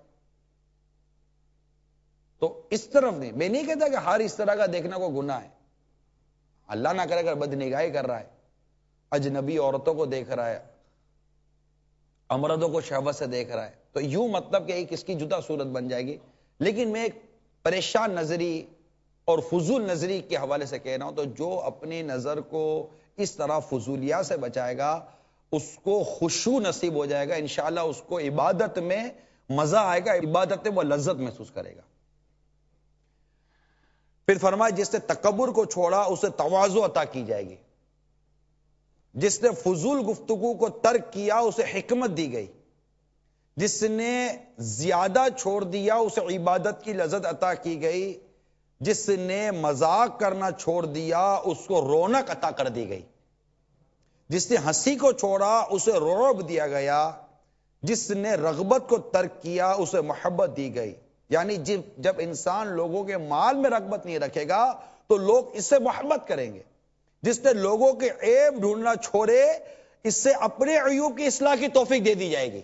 تو اس طرف نہیں. میں نہیں کہتا کہ ہر اس طرح کا دیکھنا کوئی گناہ ہے. اللہ نہ کرے اگر بد نگاہی کر رہا ہے، اجنبی عورتوں کو دیکھ رہا ہے، امردوں کو شہوت سے دیکھ رہا ہے، تو یوں مطلب کہ ایک اس کی جدا صورت بن جائے گی. لیکن میں ایک پریشان نظری اور فضول نظری کے حوالے سے کہہ رہا ہوں. تو جو اپنی نظر کو اس طرح فضولیات سے بچائے گا اس کو خشوع نصیب ہو جائے گا. انشاءاللہ اس کو عبادت میں مزہ آئے گا، عبادت میں وہ لذت محسوس کرے گا. پھر فرمایا جس نے تکبر کو چھوڑا اسے تواضع عطا کی جائے گی. جس نے فضول گفتگو کو ترک کیا اسے حکمت دی گئی. جس نے زیادہ چھوڑ دیا اسے عبادت کی لذت عطا کی گئی. جس نے مذاق کرنا چھوڑ دیا اس کو رونق عطا کر دی گئی. جس نے ہنسی کو چھوڑا اسے رعب دیا گیا. جس نے رغبت کو ترک کیا اسے محبت دی گئی. یعنی جب انسان لوگوں کے مال میں رغبت نہیں رکھے گا تو لوگ اس سے محبت کریں گے. جس نے لوگوں کے عیب ڈھونڈنا چھوڑے اس سے اپنے عیوب کی اصلاح کی توفیق دے دی جائے گی.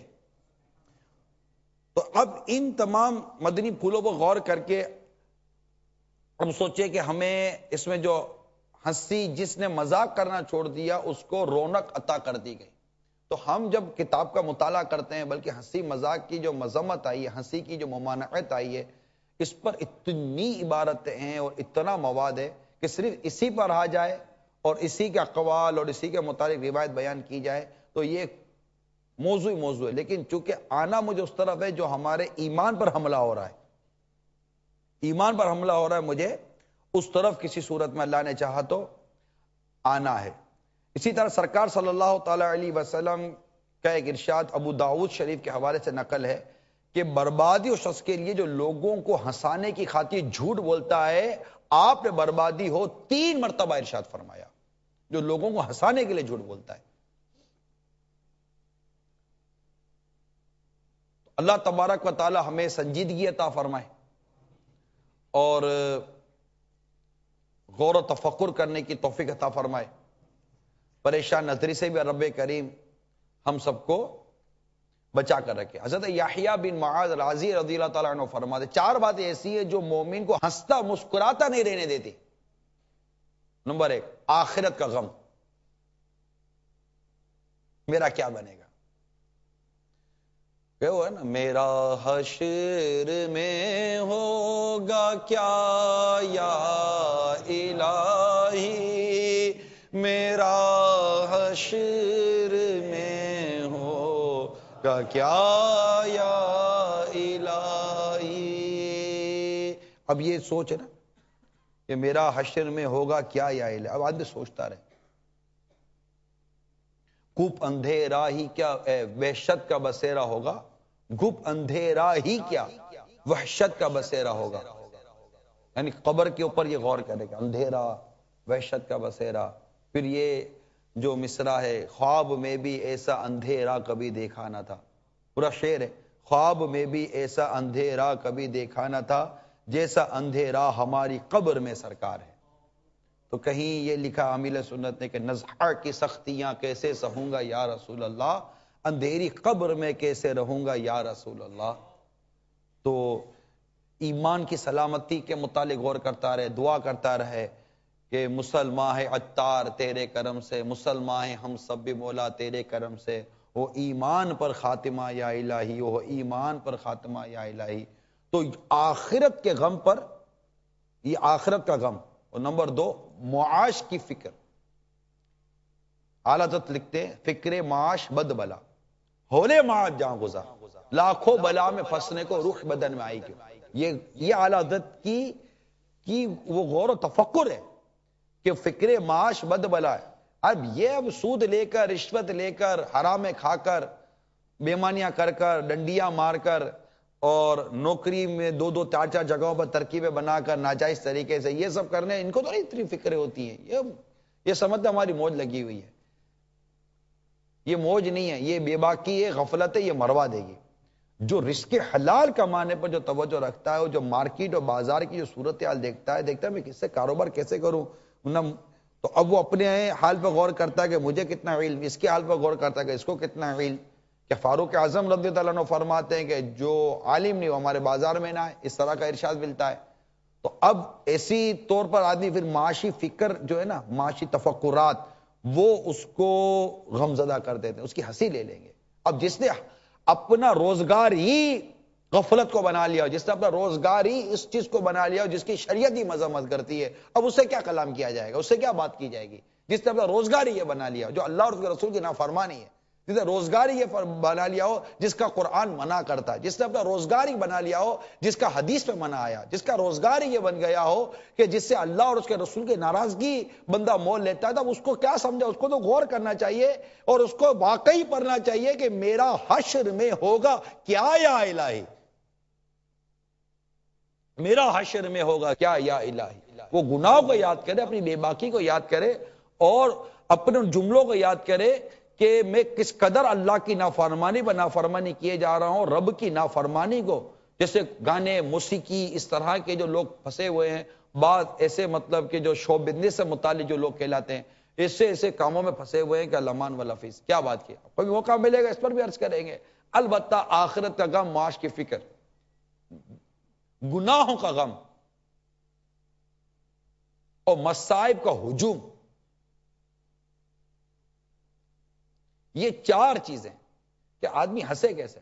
تو اب ان تمام مدنی پھولوں پر غور کر کے ہم سوچے کہ ہمیں اس میں جو ہنسی، جس نے مذاق کرنا چھوڑ دیا اس کو رونق عطا کر دی گئی. تو ہم جب کتاب کا مطالعہ کرتے ہیں، بلکہ ہنسی مذاق کی جو مذمت آئی ہے، ہنسی کی جو ممانعت آئی ہے، اس پر اتنی عبارتیں ہیں اور اتنا مواد ہے کہ صرف اسی پر آ جائے اور اسی کے اقوال اور اسی کے متعلق روایت بیان کی جائے تو یہ موضوع ہے. لیکن چونکہ آنا مجھے اس طرف ہے جو ہمارے ایمان پر حملہ ہو رہا ہے، ایمان پر حملہ ہو رہا ہے، مجھے اس طرف کسی صورت میں اللہ نے چاہا تو آنا ہے. اسی طرح سرکار صلی اللہ تعالی علیہ وسلم کا ایک ارشاد ابو داؤد شریف کے حوالے سے نقل ہے کہ بربادی اس شخص کے لیے جو لوگوں کو ہنسانے کی خاطر جھوٹ بولتا ہے، آپ نے بربادی ہو. 3 مرتبہ ارشاد فرمایا، جو لوگوں کو ہنسانے کے لیے جھوٹ بولتا ہے. اللہ تبارک و تعالی ہمیں سنجیدگی عطا فرمائے اور غور و تفکر کرنے کی توفیق عطا فرمائے. پریشان نظری سے بھی رب کریم ہم سب کو بچا کر رکھے. حضرت یحییٰ بن معاذ رازی رضی اللہ تعالیٰ عنہ فرماتے 4 باتیں ایسی ہیں جو مومن کو ہنستا مسکراتا نہیں رہنے دیتی. نمبر 1، آخرت کا غم. میرا کیا بنے گا؟ کہ وہ ہے نا، میرا حشر میں ہوگا کیا یا الہی، میرا حشر میں ہوگا کیا یا الہی. اب یہ سوچ ہے نا کہ میرا حشر میں ہوگا کیا یا الہی. اب آدمی سوچتا رہے، گپ اندھیرا ہی کیا وحشت کا بسیرا ہوگا، گپ اندھیرا ہی کیا وحشت کا بسیرا ہوگا. یعنی قبر کے اوپر یہ غور کرے گا، اندھیرا، وحشت کا بسیرا. پھر یہ جو مصرع ہے، خواب میں بھی ایسا اندھیرا کبھی دیکھا نہ تھا. پورا شعر ہے، خواب میں بھی ایسا اندھیرا کبھی دیکھا نہ تھا، جیسا اندھیرا ہماری قبر میں سرکار ہے. تو کہیں یہ لکھا عامل سنت نے کہ نزع کی سختیاں کیسے سہوں گا یا رسول اللہ، اندھیری قبر میں کیسے رہوں گا یا رسول اللہ۔ تو ایمان کی سلامتی کے متعلق غور کرتا رہے، دعا کرتا رہے کہ مسلمان ہے عطار تیرے کرم سے، مسلمان ہے ہم سب بھی مولا تیرے کرم سے، وہ ایمان پر خاتمہ یا الہی، وہ ایمان پر خاتمہ یا الہی۔ تو آخرت کے غم پر، یہ آخرت کا غم، اور نمبر 2 معاش کی فکر۔ اعلیٰ حضرت لکھتے ہیں فکر معاش بد بلا ہولے معاش جاں گزا، لاکھوں بلا میں پھنسنے کو روح بدن میں آئی کیوں۔ یہ اعلیٰ حضرت کی وہ غور و تفکر ہے کہ فکر معاش بد بلا ہے۔ اب سود لے کر، رشوت لے کر، حرام کھا کر، بےمانیاں کر کر، ڈنڈیاں مار کر، اور نوکری میں 2 4 جگہوں پر ترکیبیں بنا کر ناجائز طریقے سے یہ سب کرنے، ان کو تو نہیں اتنی فکریں ہوتی ہیں، یہ سمجھتے ہماری موج لگی ہوئی ہے۔ یہ موج نہیں ہے، یہ بے باکی ہے، غفلت ہے، یہ مروا دے گی۔ جو رزق حلال کمانے پر جو توجہ رکھتا ہے، جو مارکیٹ اور بازار کی جو صورتحال دیکھتا ہے میں کس سے کاروبار کیسے کروں، تو اب وہ اپنے حال پر غور کرتا ہے کہ مجھے کتنا علم، اس کے حال پر غور کرتا ہے کہ اس کو کتنا علم۔ کہ فاروق اعظم رضی اللہ عنہ فرماتے ہیں کہ جو عالم نہیں وہ ہمارے بازار میں نہ ہے، اس طرح کا ارشاد ملتا ہے۔ تو اب ایسی طور پر آدمی پھر معاشی فکر جو ہے نا، معاشی تفکرات، وہ اس کو غمزدہ کر دیتے ہیں، اس کی ہنسی لے لیں گے۔ اب جس نے اپنا روزگار ہی غفلت کو بنا لیا، جس نے اپنا روزگار ہی اس چیز کو بنا لیا جس کی شریعت ہی مذمت کرتی ہے، اب اس سے کیا کلام کیا جائے گا، اس سے کیا بات کی جائے گی؟ جس نے اپنا روزگار ہی یہ بنا لیا جو اللہ اور اس کے رسول کی نافرمانی ہے، جس نے روزگار ہی یہ بنا لیا ہو جس کا قرآن منع کرتا ہے، جس نے اپنا روزگار ہی بنا لیا ہو جس کا حدیث پہ منع آیا، جس کا روزگار ہی یہ بن گیا ہو کہ جس سے اللہ اور اس کے رسول کی ناراضگی بندہ مول لیتا ہے، تب اس کو کیا سمجھا؟ اس کو تو غور کرنا چاہیے اور اس کو واقعی پڑھنا چاہیے کہ میرا حشر میں ہوگا کیا یا الہی، میرا حشر میں ہوگا کیا یا الہی۔ وہ گناہوں کو یاد کرے، اپنی بے باکی کو یاد کرے، اور اپنے جملوں کو یاد کرے کہ میں کس قدر اللہ کی نافرمانی پر نافرمانی کیے جا رہا ہوں، رب کی نافرمانی کو، جیسے گانے، موسیقی، اس طرح کے جو لوگ پھنسے ہوئے ہیں، بعض ایسے مطلب کہ جو شو بزنس سے متعلق جو لوگ کہلاتے ہیں، ایسے کاموں میں پھنسے ہوئے ہیں کہ لمان والا فیس کیا بات کی، کوئی موقع ملے گا اس پر بھی عرض کریں گے۔ البتہ آخرت کا غم، معاش کی فکر، گناہوں کا غم اور مصائب کا ہجوم، یہ 4 چیزیں کہ آدمی ہنسے کیسے،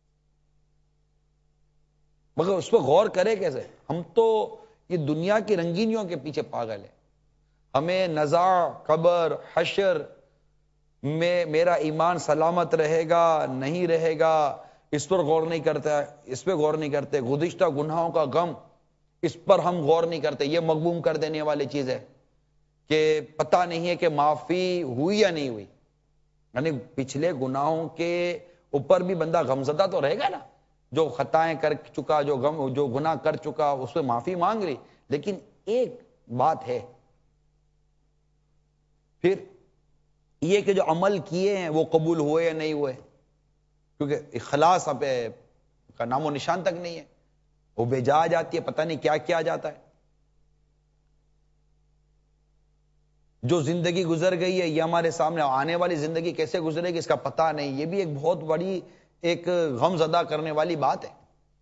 مگر اس پہ غور کرے کیسے۔ ہم تو یہ دنیا کی رنگینیوں کے پیچھے پاگل ہیں، ہمیں نزاع، قبر، حشر میں میرا ایمان سلامت رہے گا نہیں رہے گا، اس پر غور نہیں کرتا، اس پہ غور نہیں کرتے۔ گزشتہ گناہوں کا غم، اس پر ہم غور نہیں کرتے۔ یہ مغبوم کر دینے والی چیز ہے کہ پتہ نہیں ہے کہ معافی ہوئی یا نہیں ہوئی، یعنی پچھلے گناہوں کے اوپر بھی بندہ غمزدہ تو رہے گا نا، جو خطائیں کر چکا، جو گناہ کر چکا، اس پہ معافی مانگ رہی، لیکن ایک بات ہے پھر یہ کہ جو عمل کیے ہیں وہ قبول ہوئے یا نہیں ہوئے، کیونکہ اخلاص پہ کا نام و نشان تک نہیں ہے، وہ بے جا جاتی ہے، پتہ نہیں کیا کیا جاتا ہے۔ جو زندگی گزر گئی ہے، یہ ہمارے سامنے آنے والی زندگی کیسے گزرے گی اس کا پتہ نہیں، یہ بھی ایک بہت بڑی ایک غم زدہ کرنے والی بات ہے۔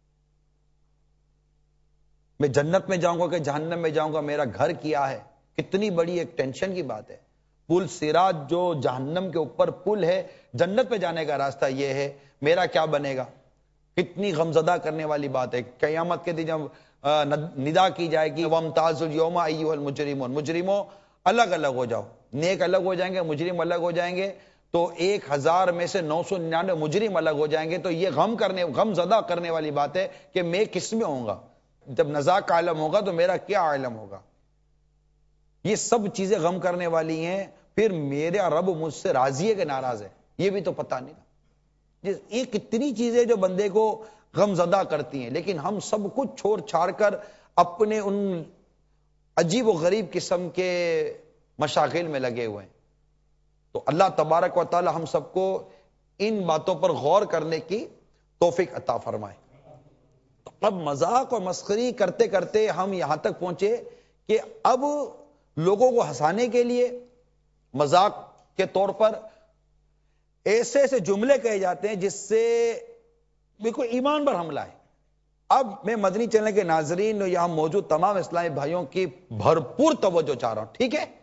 میں جنت میں جاؤں گا کہ جہنم میں جاؤں گا، میرا گھر کیا ہے، کتنی بڑی ایک ٹینشن کی بات ہے۔ پل صراط جو جہنم کے اوپر پل ہے، جنت پہ جانے کا راستہ یہ ہے، میرا کیا بنے گا، کتنی غمزدہ کرنے والی بات ہے۔ قیامت کے دن جب ندا کی جائے گی وَامْتَازُوا الْيَوْمَ أَيُّهَا الْمُجْرِمُونَ، مجرموں الگ الگ ہو جاؤ، نیک الگ ہو جائیں گے، مجرم الگ ہو جائیں گے، تو 1000 میں سے 999 مجرم الگ ہو جائیں گے۔ تو یہ غم زدہ کرنے والی بات ہے کہ میں کس میں ہوں گا، جب نزاع کا عالم ہوگا تو میرا کیا عالم ہوگا۔ یہ سب چیزیں غم کرنے والی ہیں۔ پھر میرا رب مجھ سے راضی ہے کہ ناراض ہے، یہ بھی تو پتہ نہیں تھا۔ یہ کتنی چیزیں جو بندے کو غم زدہ کرتی ہیں، لیکن ہم سب کچھ چھوڑ چھاڑ کر اپنے ان عجیب و غریب قسم کے مشاغل میں لگے ہوئے ہیں۔ تو اللہ تبارک و تعالی ہم سب کو ان باتوں پر غور کرنے کی توفیق عطا فرمائے۔ تو اب مذاق اور مسخری کرتے کرتے ہم یہاں تک پہنچے کہ اب لوگوں کو ہنسانے کے لیے مذاق کے طور پر ایسے ایسے جملے کہے جاتے ہیں جس سے بالکل ایمان پر حملہ ہے. اب میں مدنی چینل کے ناظرین اور یہاں موجود تمام اسلامی بھائیوں کی بھرپور توجہ چاہ رہا ہوں, ٹھیک ہے؟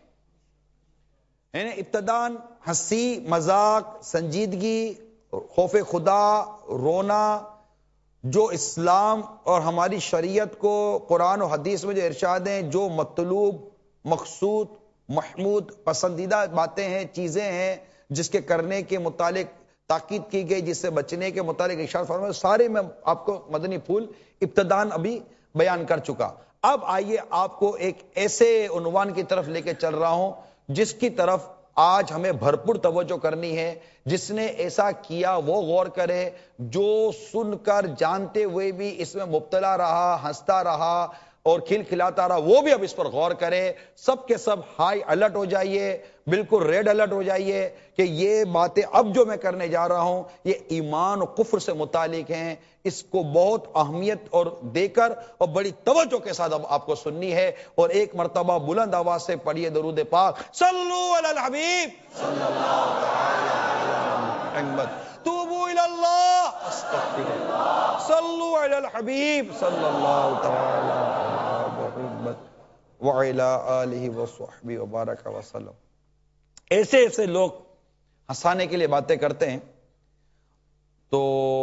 ابتدان ہنسی, مذاق, سنجیدگی, خوف خدا, رونا, جو اسلام اور ہماری شریعت کو قرآن و حدیث میں جو ارشاد ہیں, جو مطلوب, مقصود, محمود, پسندیدہ باتیں ہیں, چیزیں ہیں جس کے کرنے کے متعلق تاکید کی گئی, جس سے بچنے کے متعلق ارشاد فرمایا, سارے میں آپ کو مدنی پھول ابتدان ابھی بیان کر چکا. اب آئیے آپ کو ایک ایسے عنوان کی طرف لے کے چل رہا ہوں جس کی طرف آج ہمیں بھرپور توجہ کرنی ہے. جس نے ایسا کیا وہ غور کرے, جو سن کر جانتے ہوئے بھی اس میں مبتلا رہا, ہنستا رہا اور کھل کھلاتا رہا, وہ بھی اب اس پر غور کرے. سب کے سب ہائی الرٹ ہو جائیے, بالکل ریڈ الرٹ ہو جائیے کہ یہ باتیں اب جو میں کرنے جا رہا ہوں یہ ایمان و کفر سے متعلق ہیں. اس کو بہت اہمیت اور دے کر اور بڑی توجہ کے ساتھ اب آپ کو سننی ہے. اور ایک مرتبہ بلند آواز سے پڑھیے درود پاک, صلو علی الحبیب صلی اللہ علیہ وسلم, توبوا الی اللہ استغفر اللہ, صلو علی الحبیب صلی اللہ تعالی علیہ وسلم وعلی آلہ وصحبہ وبارک وسلم. ایسے ایسے لوگ ہنسانے کے لیے باتیں کرتے ہیں. تو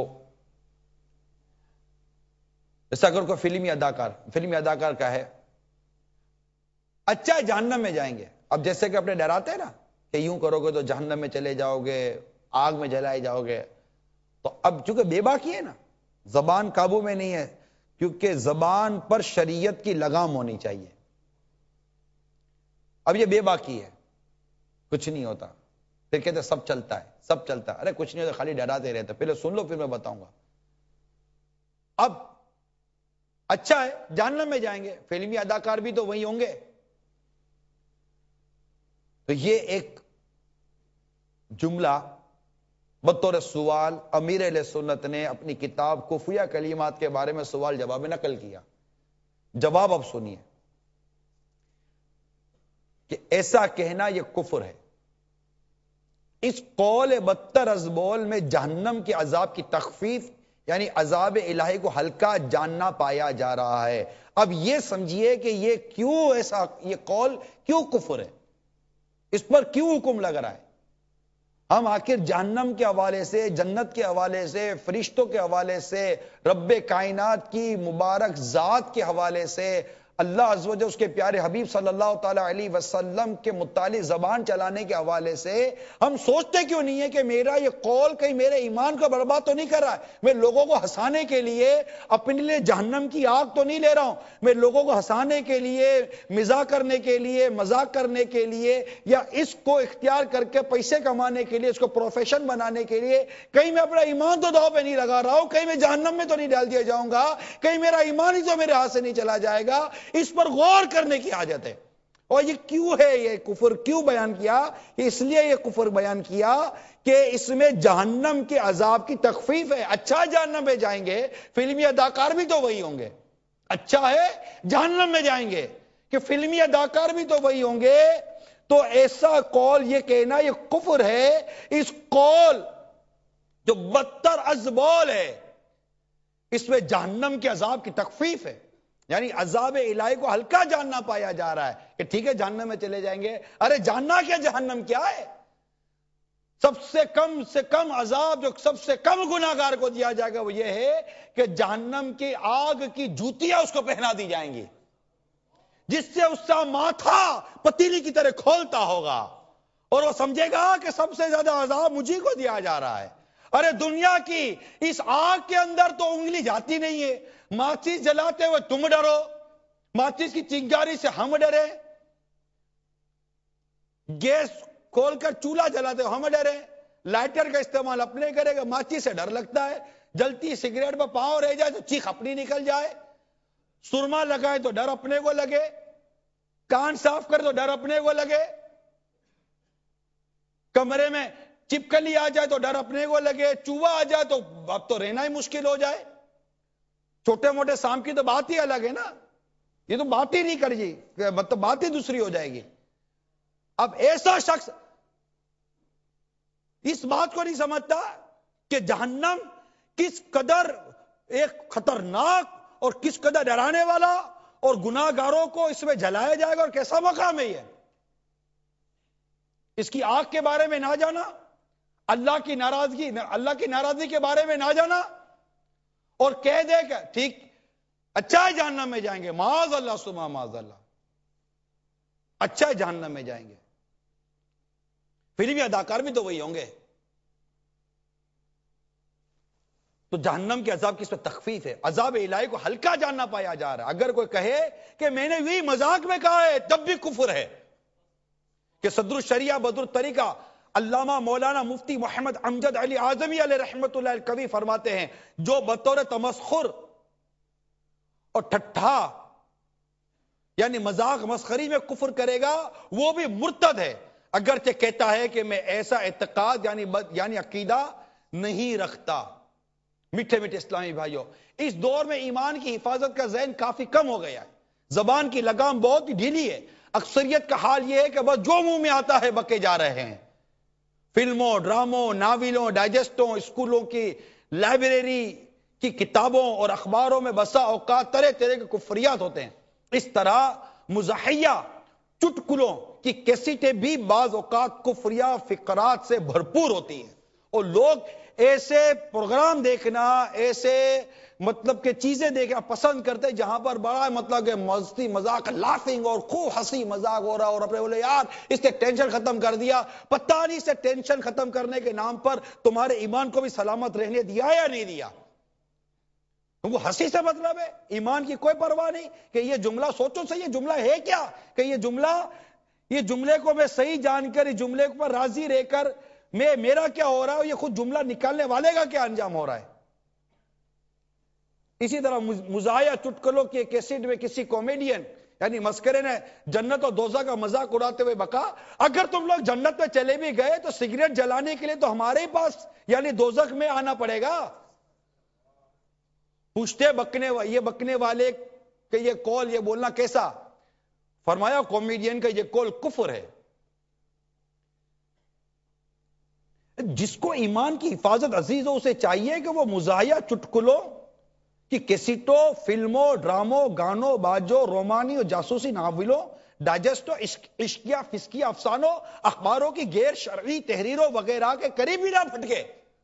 جیسا اگر کوئی فلمی اداکار کا ہے, اچھا جہنم میں جائیں گے. اب جیسے کہ اپنے ڈراتے ہیں نا کہ یوں کرو گے تو جہنم میں چلے جاؤ گے, آگ میں جلائے جاؤ گے. تو اب چونکہ بے باکی ہے نا, زبان قابو میں نہیں ہے, کیونکہ زبان پر شریعت کی لگام ہونی چاہیے. اب یہ بے باکی ہے, کچھ نہیں ہوتا, پھر کہتے سب چلتا ہے, سب چلتا ہے. ارے کچھ نہیں ہوتا, خالی ڈراتے رہتے. پہلے سن لو پھر میں بتاؤں گا. اب اچھا ہے جہنم میں جائیں گے, فلمی اداکار بھی تو وہی ہوں گے. تو یہ ایک جملہ بطور سوال امیر اہل سنت نے اپنی کتاب کفیہ کلمات کے بارے میں سوال جواب میں نقل کیا. جواب اب سنیے کہ ایسا کہنا یہ کفر ہے. اس قول بدتر از بول میں جہنم کے عذاب کی تخفیف یعنی عذاب الہی کو ہلکا جاننا پایا جا رہا ہے. اب یہ سمجھیے کہ یہ کیوں ایسا, یہ قول کیوں کفر ہے, اس پر کیوں حکم لگ رہا ہے. ہم آخر جہنم کے حوالے سے, جنت کے حوالے سے, فرشتوں کے حوالے سے, رب کائنات کی مبارک ذات کے حوالے سے, اللہ عز و جل اس کے پیارے حبیب صلی اللہ تعالی علیہ وسلم کے متعلق زبان چلانے کے حوالے سے ہم سوچتے کیوں نہیں ہے کہ میرا یہ قول کہیں میرے ایمان کو برباد تو نہیں کر رہا ہے. میں لوگوں کو ہنسانے کے لیے اپنے لیے جہنم کی آگ تو نہیں لے رہا ہوں. میں لوگوں کو ہنسانے کے لیے, مزاح کرنے کے لیے, مذاق کرنے کے لیے, یا اس کو اختیار کر کے پیسے کمانے کے لیے, اس کو پروفیشن بنانے کے لیے کہیں میں اپنا ایمان تو داؤ پہ نہیں لگا رہا ہوں, کہیں میں جہنم میں تو نہیں ڈال دیا جاؤں گا, کہیں میرا ایمان ہی تو میرے ہاتھ سے نہیں چلا جائے گا. اس پر غور کرنے کی حاجت ہے. اور یہ کیوں ہے, یہ کفر کیوں بیان کیا؟ اس لیے یہ کفر بیان کیا کہ اس میں جہنم کے عذاب کی تخفیف ہے. اچھا جہنم میں جائیں گے, فلمی اداکار بھی تو وہی ہوں گے. اچھا ہے جہنم میں جائیں گے کہ فلمی اداکار بھی تو وہی ہوں گے. تو ایسا قول یہ کہنا یہ کفر ہے. اس قول جو بدتر از بول ہے اس میں جہنم کے عذاب کی تخفیف ہے, یعنی عذاب الہی کو ہلکا جاننا پایا جا رہا ہے کہ ٹھیک ہے جہنم میں چلے جائیں گے. ارے جاننا کیا جہنم کیا ہے؟ سب سے کم عذاب جو سب سے کم گناہگار کو دیا جائے گا وہ یہ ہے کہ جہنم کی آگ کی جوتیاں اس کو پہنا دی جائیں گی, جس سے اس کا ماتھا پتیلی کی طرح کھولتا ہوگا اور وہ سمجھے گا کہ سب سے زیادہ عذاب مجھے کو دیا جا رہا ہے. ارے دنیا کی اس آگ کے اندر تو انگلی جاتی نہیں ہے. ماچس جلاتے ہوئے تم ڈرو, ماچس کی چنگاری سے ہم ڈرے, گیس کھول کر چولہا جلاتے ہوئے ہم ڈرے, لائٹر کا استعمال اپنے کرے گا, ماچس سے ڈر لگتا ہے, جلتی سگریٹ پر پاؤں رہ جائے تو چیخ اپنی نکل جائے, سرما لگائے تو ڈر اپنے کو لگے, کان صاف کر تو ڈر اپنے کو لگے, کمرے میں چپکلی آ جائے تو ڈر اپنے کو لگے, چوہا آ جائے تو اب تو رہنا ہی مشکل ہو جائے. چھوٹے موٹے سانپ کی تو بات ہی الگ ہے نا, یہ تو بات ہی نہیں کر جی، مطلب بات ہی دوسری ہو جائے گی. اب ایسا شخص اس بات کو نہیں سمجھتا کہ جہنم کس قدر ایک خطرناک اور کس قدر ڈرانے والا اور گناہ گاروں کو اس میں جلایا جائے گا اور کیسا مقام ہے یہ. اس کی آگ کے بارے میں نہ جانا، اللہ کی ناراضگی کے بارے میں نہ جانا، اور کہہ دے کہ ٹھیک اچھا ہے جہنم میں جائیں گے، معاذ اللہ سما معاذ اللہ، اچھا ہے جہنم میں جائیں گے. فلمی اداکار بھی تو وہی ہوں گے. تو جہنم کے عذاب کی اس میں تخفیف ہے، عذاب الہی کو ہلکا جاننا پایا جا رہا ہے. اگر کوئی کہے کہ میں نے وہی مذاق میں کہا ہے تب بھی کفر ہے. کہ صدر الشریعہ بدر الطریقہ علامہ مولانا مفتی محمد امجد علی اعظمی علیہ رحمت اللہ الکوی فرماتے ہیں جو بطور تمسخر اور ٹھٹھا یعنی مذاق مسخری میں کفر کرے گا وہ بھی مرتد ہے، اگرچہ کہتا ہے کہ میں ایسا اعتقاد یعنی عقیدہ نہیں رکھتا. میٹھے میٹھے اسلامی بھائیوں، اس دور میں ایمان کی حفاظت کا ذہن کافی کم ہو گیا ہے، زبان کی لگام بہت ڈھیلی ہے. اکثریت کا حال یہ ہے کہ بس جو منہ میں آتا ہے بکے جا رہے ہیں. فلموں، ڈراموں، ناولوں، ڈائجسٹوں، اسکولوں کی لائبریری کی کتابوں اور اخباروں میں بسا اوقات طرح طرح کے کفریات ہوتے ہیں. اس طرح مزاحیہ چٹکلوں کی کیسٹیں بھی بعض اوقات کفریہ فقرات سے بھرپور ہوتی ہیں، اور لوگ ایسے پروگرام دیکھنا، ایسے مطلب کہ چیزیں دیکھنا پسند کرتے جہاں پر بڑا مطلب کہ مستی مذاق لافنگ اور خوب ہنسی مذاق ہو رہا، اور اپنے بولے یار اس نے ٹینشن ختم کر دیا. پتہ نہیں سے ٹینشن ختم کرنے کے نام پر تمہارے ایمان کو بھی سلامت رہنے دیا یا نہیں دیا. تم کو ہنسی سے مطلب ہے، ایمان کی کوئی پرواہ نہیں. کہ یہ جملہ سوچو سے، یہ جملہ ہے کیا؟ کہ یہ جملے کو میں صحیح جان کر، اس جملے پر راضی رہ کر میرا کیا ہو رہا ہے، یہ خود جملہ نکالنے والے کا کیا انجام ہو رہا ہے. اسی طرح مزاحیہ چٹکلوں کے کیسٹ میں کسی کامیڈین یعنی مسکرے نے جنت اور دوزخ کا مذاق اڑاتے ہوئے بکا اگر تم لوگ جنت میں چلے بھی گئے تو سگریٹ جلانے کے لیے تو ہمارے پاس یعنی دوزخ میں آنا پڑے گا. پوچھتے یہ بکنے والے کہ یہ قول یہ بولنا کیسا؟ فرمایا کامیڈین کا یہ قول کفر ہے. جس کو ایمان کی حفاظت عزیز ہو اسے چاہیے کہ وہ مزاحیہ چٹکلوں کی کیسٹوں، فلموں، ڈراموں، گانوں، باجوں، رومانی اور جاسوسی ناولوں، ڈائجسٹوں، عشقیہ فسقیہ افسانوں، اخباروں کی غیر شرعی تحریروں وغیرہ کے قریب ہی نہ پھٹکے.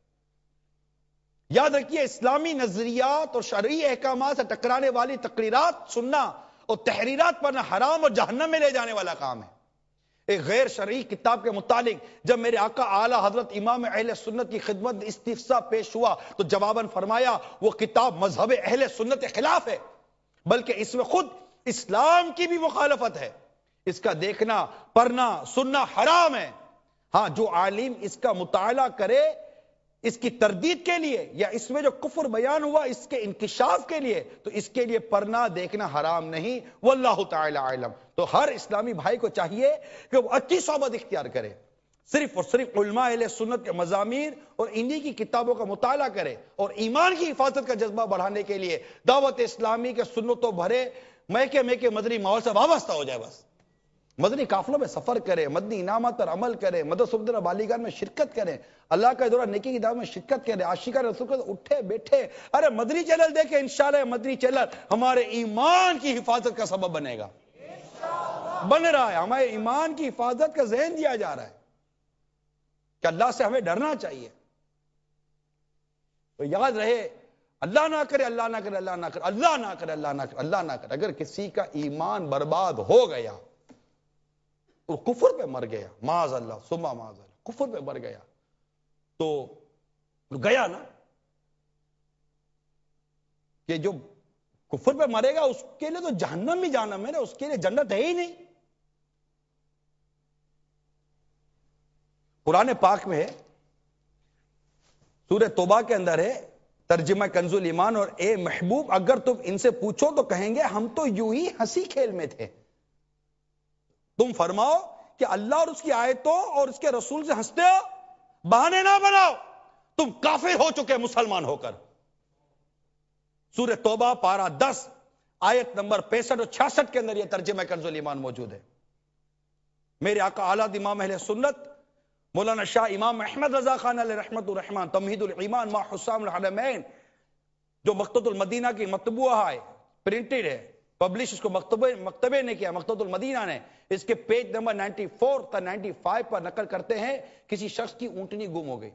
یاد رکھیے اسلامی نظریات اور شرعی احکامات سے ٹکرانے والی تقریرات سننا اور تحریرات پڑھنا حرام اور جہنم میں لے جانے والا کام ہے. ایک غیر شرعی کتاب کے متعلق جب میرے آقا اعلی حضرت امام اہل سنت کی خدمت میں استفسار پیش ہوا تو جواباً فرمایا وہ کتاب مذہب اہل سنت کے خلاف ہے، بلکہ اس میں خود اسلام کی بھی مخالفت ہے. اس کا دیکھنا، پڑھنا، سننا حرام ہے. ہاں جو عالم اس کا مطالعہ کرے اس کی تردید کے لیے یا اس میں جو کفر بیان ہوا اس کے انکشاف کے لیے تو اس کے لیے پڑھنا دیکھنا حرام نہیں. واللہ تعالی علم. تو ہر اسلامی بھائی کو چاہیے کہ وہ اچھی صحبت اختیار کرے، صرف اور صرف علماء اہل سنت کے مضامین اور انہی کی کتابوں کا مطالعہ کرے، اور ایمان کی حفاظت کا جذبہ بڑھانے کے لیے دعوت اسلامی کے سنتوں بھرے میکے مدنی ماحول سے وابستہ ہو جائے. بس مدنی قافلوں میں سفر کرے، مدنی انعامات پر عمل کرے، مدرسہ صفدر بالیگان میں شرکت کرے، اللہ کا دورہ نیکی کی دعوت میں شرکت کرے، عاشقان رسول کے اٹھے بیٹھے. ارے مدنی چینل دیکھیں، انشاءاللہ مدنی چینل ہمارے ایمان کی حفاظت کا سبب بنے گا، بن رہا ہے. ہمارے ایمان کی حفاظت کا ذہن دیا جا رہا ہے کہ اللہ سے ہمیں ڈرنا چاہیے. تو یاد رہے اللہ نہ کرے، اللہ نہ کرے، اللہ نہ کرے، اللہ نہ کرے، اللہ نہ کرے، اللہ نہ کرے، اگر کسی کا ایمان برباد ہو گیا وہ کفر پہ مر گیا، معاذ اللہ ثم معاذ اللہ، کفر پہ مر گیا تو گیا نا. کہ جو کفر پہ مرے گا اس کے لیے تو جہنم ہی جہنم ہے نا، اس کے لیے جنت ہے ہی نہیں. قرآن پاک میں ہے، سورہ توبہ کے اندر ہے، ترجمہ کنز الایمان، اور اے محبوب اگر تم ان سے پوچھو تو کہیں گے ہم تو یوں ہی ہنسی کھیل میں تھے. تم فرماؤ کہ اللہ اور اس کی آیتوں اور اس کے رسول سے ہنستے ہو، بہانے نہ بناؤ، تم کافر ہو چکے مسلمان ہو کر. سورہ توبہ پارہ 10 آیت نمبر 65 اور 66 کے اندر یہ ترجمہ کنز الایمان موجود ہے. میرے آقا اعلیٰ امام اہل سنت مولانا شاہ امام احمد رضا خان علیہ رحمت الرحمان تمہید الایمان مع حسام الحرمین، جو مکتبۃ المدینہ کی مطبوعہ ہے، پرنٹڈ ہے، پبلش اس کو مکتبے نے کیا، مکتبۃ المدینہ نے، اس کے پیج نمبر 94 تا 95 پر نقل کرتے ہیں کسی شخص کی اونٹنی گم ہو گئی،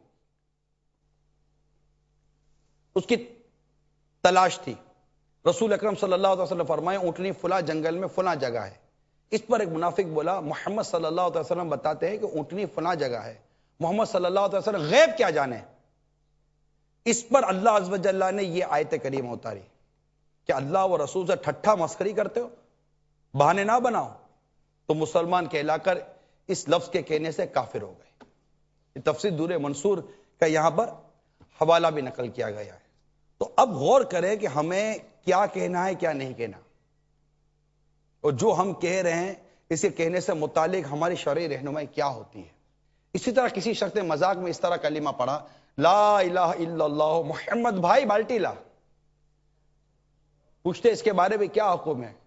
اس کی تلاش تھی. رسول اکرم صلی اللہ علیہ وسلم فرمائے اونٹنی فلاں جنگل میں فلاں جگہ ہے. اس پر ایک منافق بولا محمد صلی اللہ علیہ وسلم بتاتے ہیں کہ اونٹنی فلاں جگہ ہے. محمد صلی اللہ علیہ وسلم غیب کیا جانے. اس پر اللہ عز و جل نے یہ آیت کریمہ اتاری کہ اللہ و رسول سے ٹھٹھا مسخری کرتے ہو، بہانے نہ بناؤ، تو مسلمان کہلا کر اس لفظ کے کہنے سے کافر ہو گئے. یہ تفسیر دور منصور کا یہاں پر حوالہ بھی نقل کیا گیا ہے. تو اب غور کریں کہ ہمیں کیا کہنا ہے کیا نہیں کہنا، اور جو ہم کہہ رہے ہیں اسے کہنے سے متعلق ہماری شرعی رہنمائی کیا ہوتی ہے. اسی طرح کسی شخص نے مذاق میں اس طرح کلمہ پڑھا، لا الہ الا اللہ محمد بھائی بالٹی لا. پوچھتے اس کے بارے میں کیا حکم ہے؟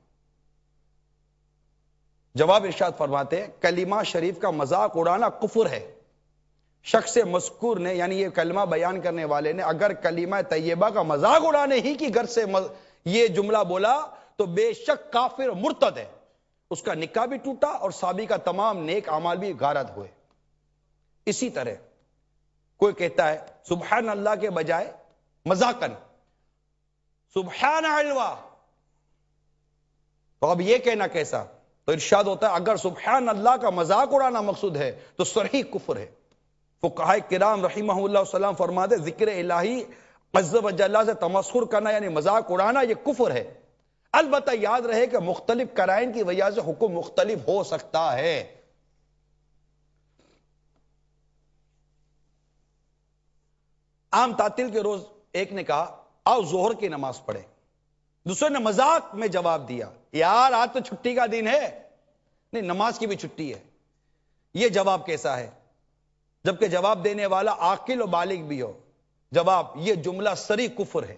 جواب ارشاد فرماتے ہیں کلمہ شریف کا مذاق اڑانا کفر ہے. شخص مذکور نے یعنی یہ کلمہ بیان کرنے والے نے اگر کلمہ طیبہ کا مذاق اڑانے ہی کی غرض سے یہ جملہ بولا تو بے شک کافر مرتد ہے. اس کا نکاح بھی ٹوٹا اور سابقہ کا تمام نیک اعمال بھی غارت ہوئے. اسی طرح کوئی کہتا ہے سبحان اللہ کے بجائے مذاقن سبحان علوہ، تو اب یہ کہنا کیسا؟ تو ارشاد ہوتا ہے اگر سبحان اللہ کا مذاق اڑانا مقصود ہے تو صریح کفر ہے. فقہاء کرام رحمہ اللہ السلام فرماتے ذکر الہی عز و جل سے تمسخر کرنا یعنی مذاق اڑانا یہ کفر ہے. البتہ یاد رہے کہ مختلف قرائن کی وجہ سے حکم مختلف ہو سکتا ہے. عام تعطیل کے روز ایک نے کہا آؤ ظہر کی نماز پڑھے، دوسرے نے مذاق میں جواب دیا یار آج تو چھٹی کا دن ہے، نہیں نماز کی بھی چھٹی ہے. یہ جواب کیسا ہے جبکہ جواب دینے والا عاقل و بالغ بھی ہو؟ جواب یہ جملہ صریح کفر ہے.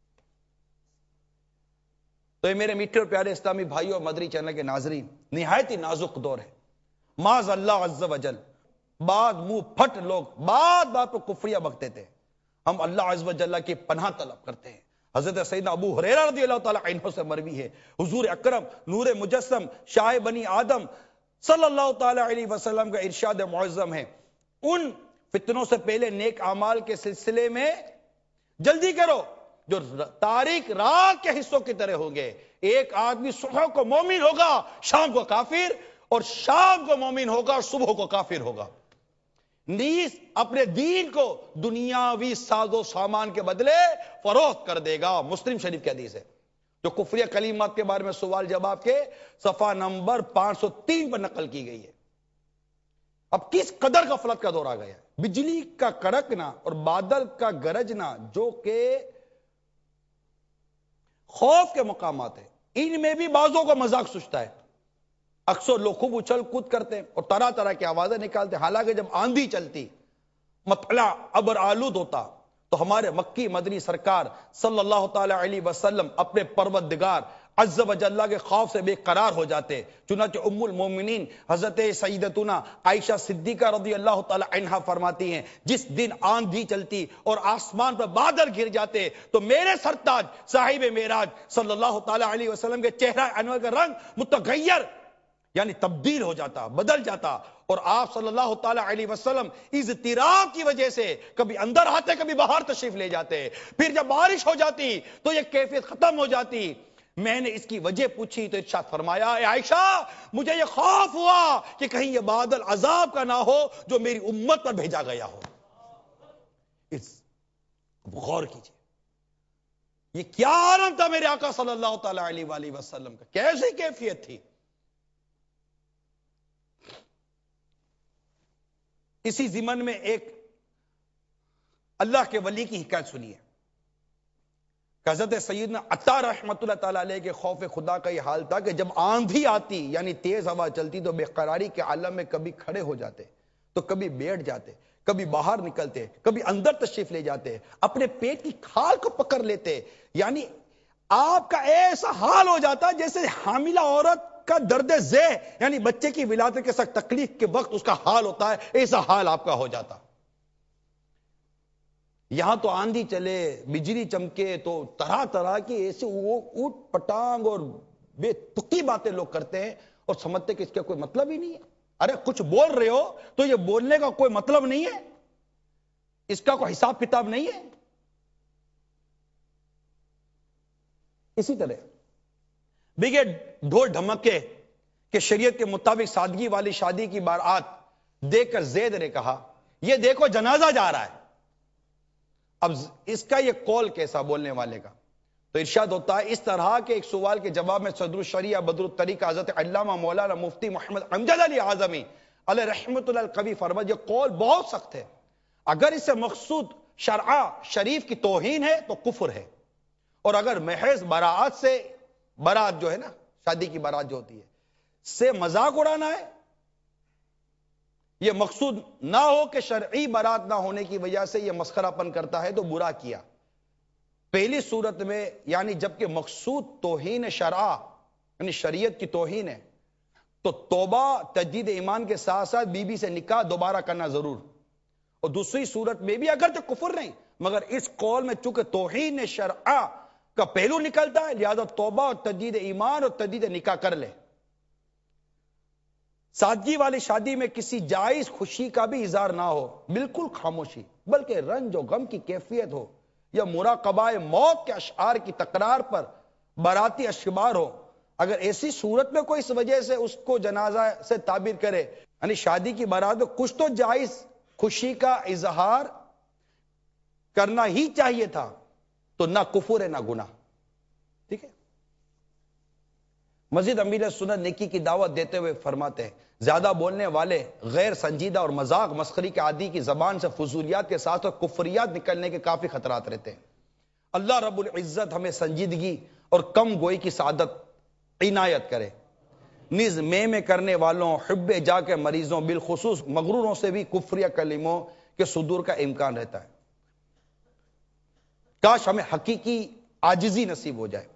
تو یہ میرے میٹھے اور پیارے اسلامی بھائیوں اور مدری چینل کے ناظرین، نہایت ہی نازک دور ہے. معاذ اللہ عز و جل بعد منہ پھٹ لوگ بات بات پر کفریہ بکتے تھے. ہم اللہ عز و جل کی پناہ طلب کرتے ہیں. حضرت سیدنا ابو ہریرہ رضی اللہ تعالی عنہ سے مروی ہے حضور اکرم نور مجسم شاہ بنی آدم صلی اللہ تعالی علیہ وسلم کا ارشاد معظم ہے ان فتنوں سے پہلے نیک اعمال کے سلسلے میں جلدی کرو جو تاریک رات کے حصوں کی طرح ہوں گے. ایک آدمی صبح کو مومن ہوگا شام کو کافر، اور شام کو مومن ہوگا اور صبح کو کافر ہوگا. نیز اپنے دین کو دنیاوی ساز و سامان کے بدلے فروخت کر دے گا. مسلم شریف کی حدیث ہے جو کفریہ کلمات کے بارے میں سوال جواب کے صفحہ نمبر 503 پر نقل کی گئی ہے. اب کس قدر غفلت کا دور آ گیا ہے. بجلی کا کڑکنا اور بادل کا گرجنا جو کہ خوف کے مقامات ہیں، ان میں بھی بعضوں کو مذاق سوچتا ہے. اکثر لوگ خوب اچھل کود کرتے ہیں اور طرح طرح کی آوازیں نکالتے ہیں. حالانکہ جب آندھی چلتی مطلع ابر آلود ہوتا تو ہمارے مکی مدنی سرکار صلی اللہ تعالی علیہ وسلم اپنے پروردگار عز و جل کے خوف سے بے قرار ہو جاتے. چنانچہ ام المومنین حضرت سیدتنا عائشہ صدیقہ رضی اللہ تعالی عنہا فرماتی ہیں جس دن آندھی چلتی اور آسمان پر بادل گر جاتے تو میرے سرتاج صاحب معراج صلی اللہ تعالی علیہ وسلم کے چہرہ انور کا رنگ متغیر یعنی تبدیل ہو جاتا، بدل جاتا، اور آپ صلی اللہ تعالی علیہ وسلم اضطراب کی وجہ سے کبھی اندر آتے کبھی باہر تشریف لے جاتے. پھر جب بارش ہو جاتی تو یہ کیفیت ختم ہو جاتی. میں نے اس کی وجہ پوچھی تو ارشاد فرمایا اے عائشہ مجھے یہ خوف ہوا کہ کہیں یہ بادل عذاب کا نہ ہو جو میری امت پر بھیجا گیا ہو. غور کیجئے یہ کیا عالم تھا میرے آقا صلی اللہ تعالی علیہ وآلہ وسلم کا، کیسی کیفیت تھی. اسی ضمن میں ایک اللہ کے ولی کی حکایت سنیے. حضرت سیدنا عطا رحمت اللہ تعالی علیہ کے خوف خدا کا یہ حال تھا کہ جب آندھی آتی یعنی تیز ہوا چلتی تو بے قراری کے عالم میں کبھی کھڑے ہو جاتے تو کبھی بیٹھ جاتے، کبھی باہر نکلتے، کبھی اندر تشریف لے جاتے، اپنے پیٹ کی کھال کو پکڑ لیتے. یعنی آپ کا ایسا حال ہو جاتا جیسے حاملہ عورت کا درد ذیل یعنی بچے کی ولادت کے ساتھ تکلیف کے وقت اس کا حال ہوتا ہے، ایسا حال آپ کا ہو جاتا۔ یہاں تو آندھی چلے، بجلی چمکے تو طرح طرح کی ایسے اوٹ پٹانگ اور بے تکی باتیں لوگ کرتے ہیں اور سمجھتے کہ اس کا کوئی مطلب ہی نہیں ہے۔ ارے کچھ بول رہے ہو تو یہ بولنے کا کوئی مطلب نہیں ہے، اس کا کوئی حساب کتاب نہیں ہے۔ اسی طرح بگے ڈھول ڈھمکے کہ شریعت کے مطابق سادگی والی شادی کی بارات دیکھ کر زید نے کہا یہ دیکھو جنازہ جا رہا ہے۔ اب اس کا یہ قول کیسا بولنے والے کا؟ تو ارشاد ہوتا ہے اس طرح کے ایک سوال کے جواب میں صدر الشریعہ بدر الطریقہ حضرت علامہ مولانا مفتی محمد امجد علی اعظمی علیہ رحمت اللہ القوی فرمایا یہ قول بہت سخت ہے، اگر اس سے مقصود شرع شریف کی توہین ہے تو کفر ہے، اور اگر محض براعت سے برات جو ہے نا شادی کی برات جو ہوتی ہے سے مذاق اڑانا ہے، یہ مقصود نہ ہو کہ شرعی برات نہ ہونے کی وجہ سے یہ مسخرہ پن کرتا ہے تو برا کیا۔ پہلی صورت میں یعنی جبکہ مقصود توہین شرع یعنی شریعت کی توہین ہے تو توبہ تجدید ایمان کے ساتھ ساتھ بیوی سے نکاح دوبارہ کرنا ضرور، اور دوسری صورت میں بھی اگر تو کفر نہیں مگر اس قول میں چونکہ توہین شرع کا پہلو نکلتا ہے لہذا توبہ اور تجدید ایمان اور تجدید نکاح کر لے۔ سادگی والی شادی میں کسی جائز خوشی کا بھی اظہار نہ ہو، بالکل خاموشی، بلکہ رنج و غم کی کیفیت ہو یا مراقبہ موت کے اشعار کی تکرار پر باراتی اشعار ہو۔ اگر ایسی صورت میں کوئی اس وجہ سے اس کو جنازہ سے تعبیر کرے یعنی شادی کی بارات میں کچھ تو جائز خوشی کا اظہار کرنا ہی چاہیے تھا تو نہ کفر ہے نہ گناہ، ٹھیک ہے۔ مزید امیر سنت نیکی کی دعوت دیتے ہوئے فرماتے ہیں زیادہ بولنے والے غیر سنجیدہ اور مذاق مسخری کے عادی کی زبان سے فضولیات کے ساتھ اور کفریات نکلنے کے کافی خطرات رہتے ہیں۔ اللہ رب العزت ہمیں سنجیدگی اور کم گوئی کی سعادت عنایت کرے۔ نیز میں کرنے والوں حب جا کے مریضوں بالخصوص مغروروں سے بھی کفریہ کلموں کے صدور کا امکان رہتا ہے۔ کاش ہمیں حقیقی عاجزی نصیب ہو جائے۔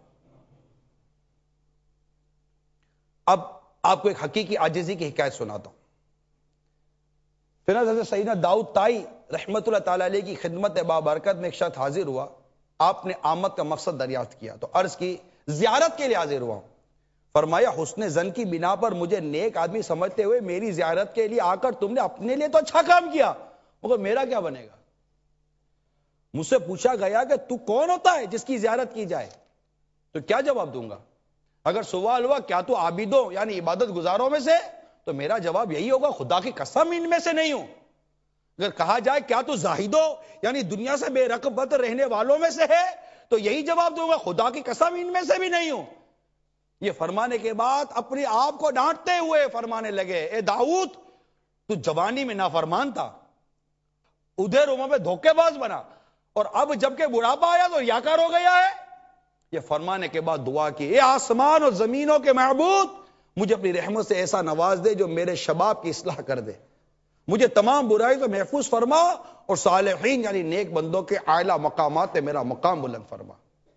اب آپ کو ایک حقیقی عاجزی کی حکایت سناتا ہوں۔ پھر حضرت سیدنا داؤد طائی رحمت اللہ تعالی علیہ کی خدمت بابرکت میں ایک شخص حاضر ہوا، آپ نے آمد کا مقصد دریافت کیا تو عرض کی زیارت کے لیے حاضر ہوا ہوں۔ فرمایا حسن زن کی بنا پر مجھے نیک آدمی سمجھتے ہوئے میری زیارت کے لیے آ کر تم نے اپنے لیے تو اچھا کام کیا مگر میرا کیا بنے گا؟ مجھ سے پوچھا گیا کہ تو کون ہوتا ہے جس کی زیارت کی جائے، تو کیا جواب دوں گا؟ اگر سوال ہوا کیا تو عابدوں یعنی عبادت گزاروں میں سے، تو میرا جواب یہی ہوگا خدا کی قسم ان میں سے نہیں ہوں۔ اگر کہا جائے کیا تو زاہدوں یعنی دنیا سے بے رغبت رہنے والوں میں سے ہے، تو یہی جواب دوں گا خدا کی قسم ان میں سے بھی نہیں ہوں۔ یہ فرمانے کے بعد اپنے آپ کو ڈانٹتے ہوئے فرمانے لگے اے داؤد تو جوانی میں نافرمان تھا، ادھر عمر میں دھوکے باز بنا، اور اب جبکہ بڑھاپا آیا تو ریاکار ہو گیا ہے۔ یہ فرمانے کے بعد دعا کی اے آسمان اور زمینوں کے معبود مجھے اپنی رحمت سے ایسا نواز دے جو میرے شباب کی اصلاح کر دے، مجھے تمام برائی سے محفوظ فرما اور صالحین یعنی نیک بندوں کے اعلیٰ مقامات پہ میرا مقام بلند فرما۔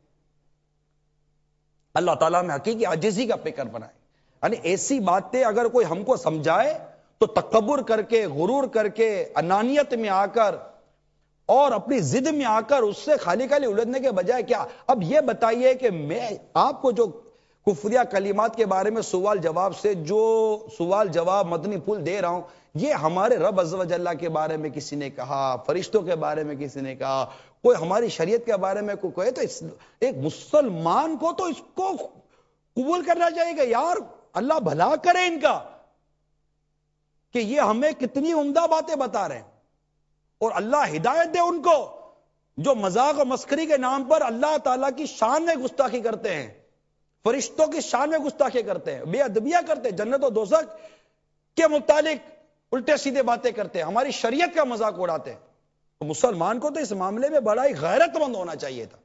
اللہ تعالیٰ میں حقیقی عاجزی کا فکر بنائے، یعنی ایسی باتیں اگر کوئی ہم کو سمجھائے تو تکبر کر کے غرور کر کے انانیت میں آ کر اور اپنی ضد میں آ کر اس سے خالی الجھنے کے بجائے کیا اب یہ بتائیے کہ میں آپ کو جو کفریہ کلمات کے بارے میں سوال جواب سے جو سوال جواب مدنی پھول دے رہا ہوں، یہ ہمارے رب عز و جل کے بارے میں کسی نے کہا، فرشتوں کے بارے میں کسی نے کہا، کوئی ہماری شریعت کے بارے میں کوئی کہے تو ایک مسلمان کو تو اس کو قبول کرنا چاہیے کہ یار اللہ بھلا کرے ان کا کہ یہ ہمیں کتنی عمدہ باتیں بتا رہے ہیں، اور اللہ ہدایت دے ان کو جو مذاق و مسخری کے نام پر اللہ تعالیٰ کی شان میں گستاخی کرتے ہیں، فرشتوں کی شان میں گستاخی کرتے ہیں، بے ادبیہ کرتے ہیں، جنت و دوزخ کے متعلق الٹے سیدھے باتیں کرتے ہیں، ہماری شریعت کا مذاق اڑاتے ہیں۔ تو مسلمان کو تو اس معاملے میں بڑا ہی غیرت مند ہونا چاہیے تھا۔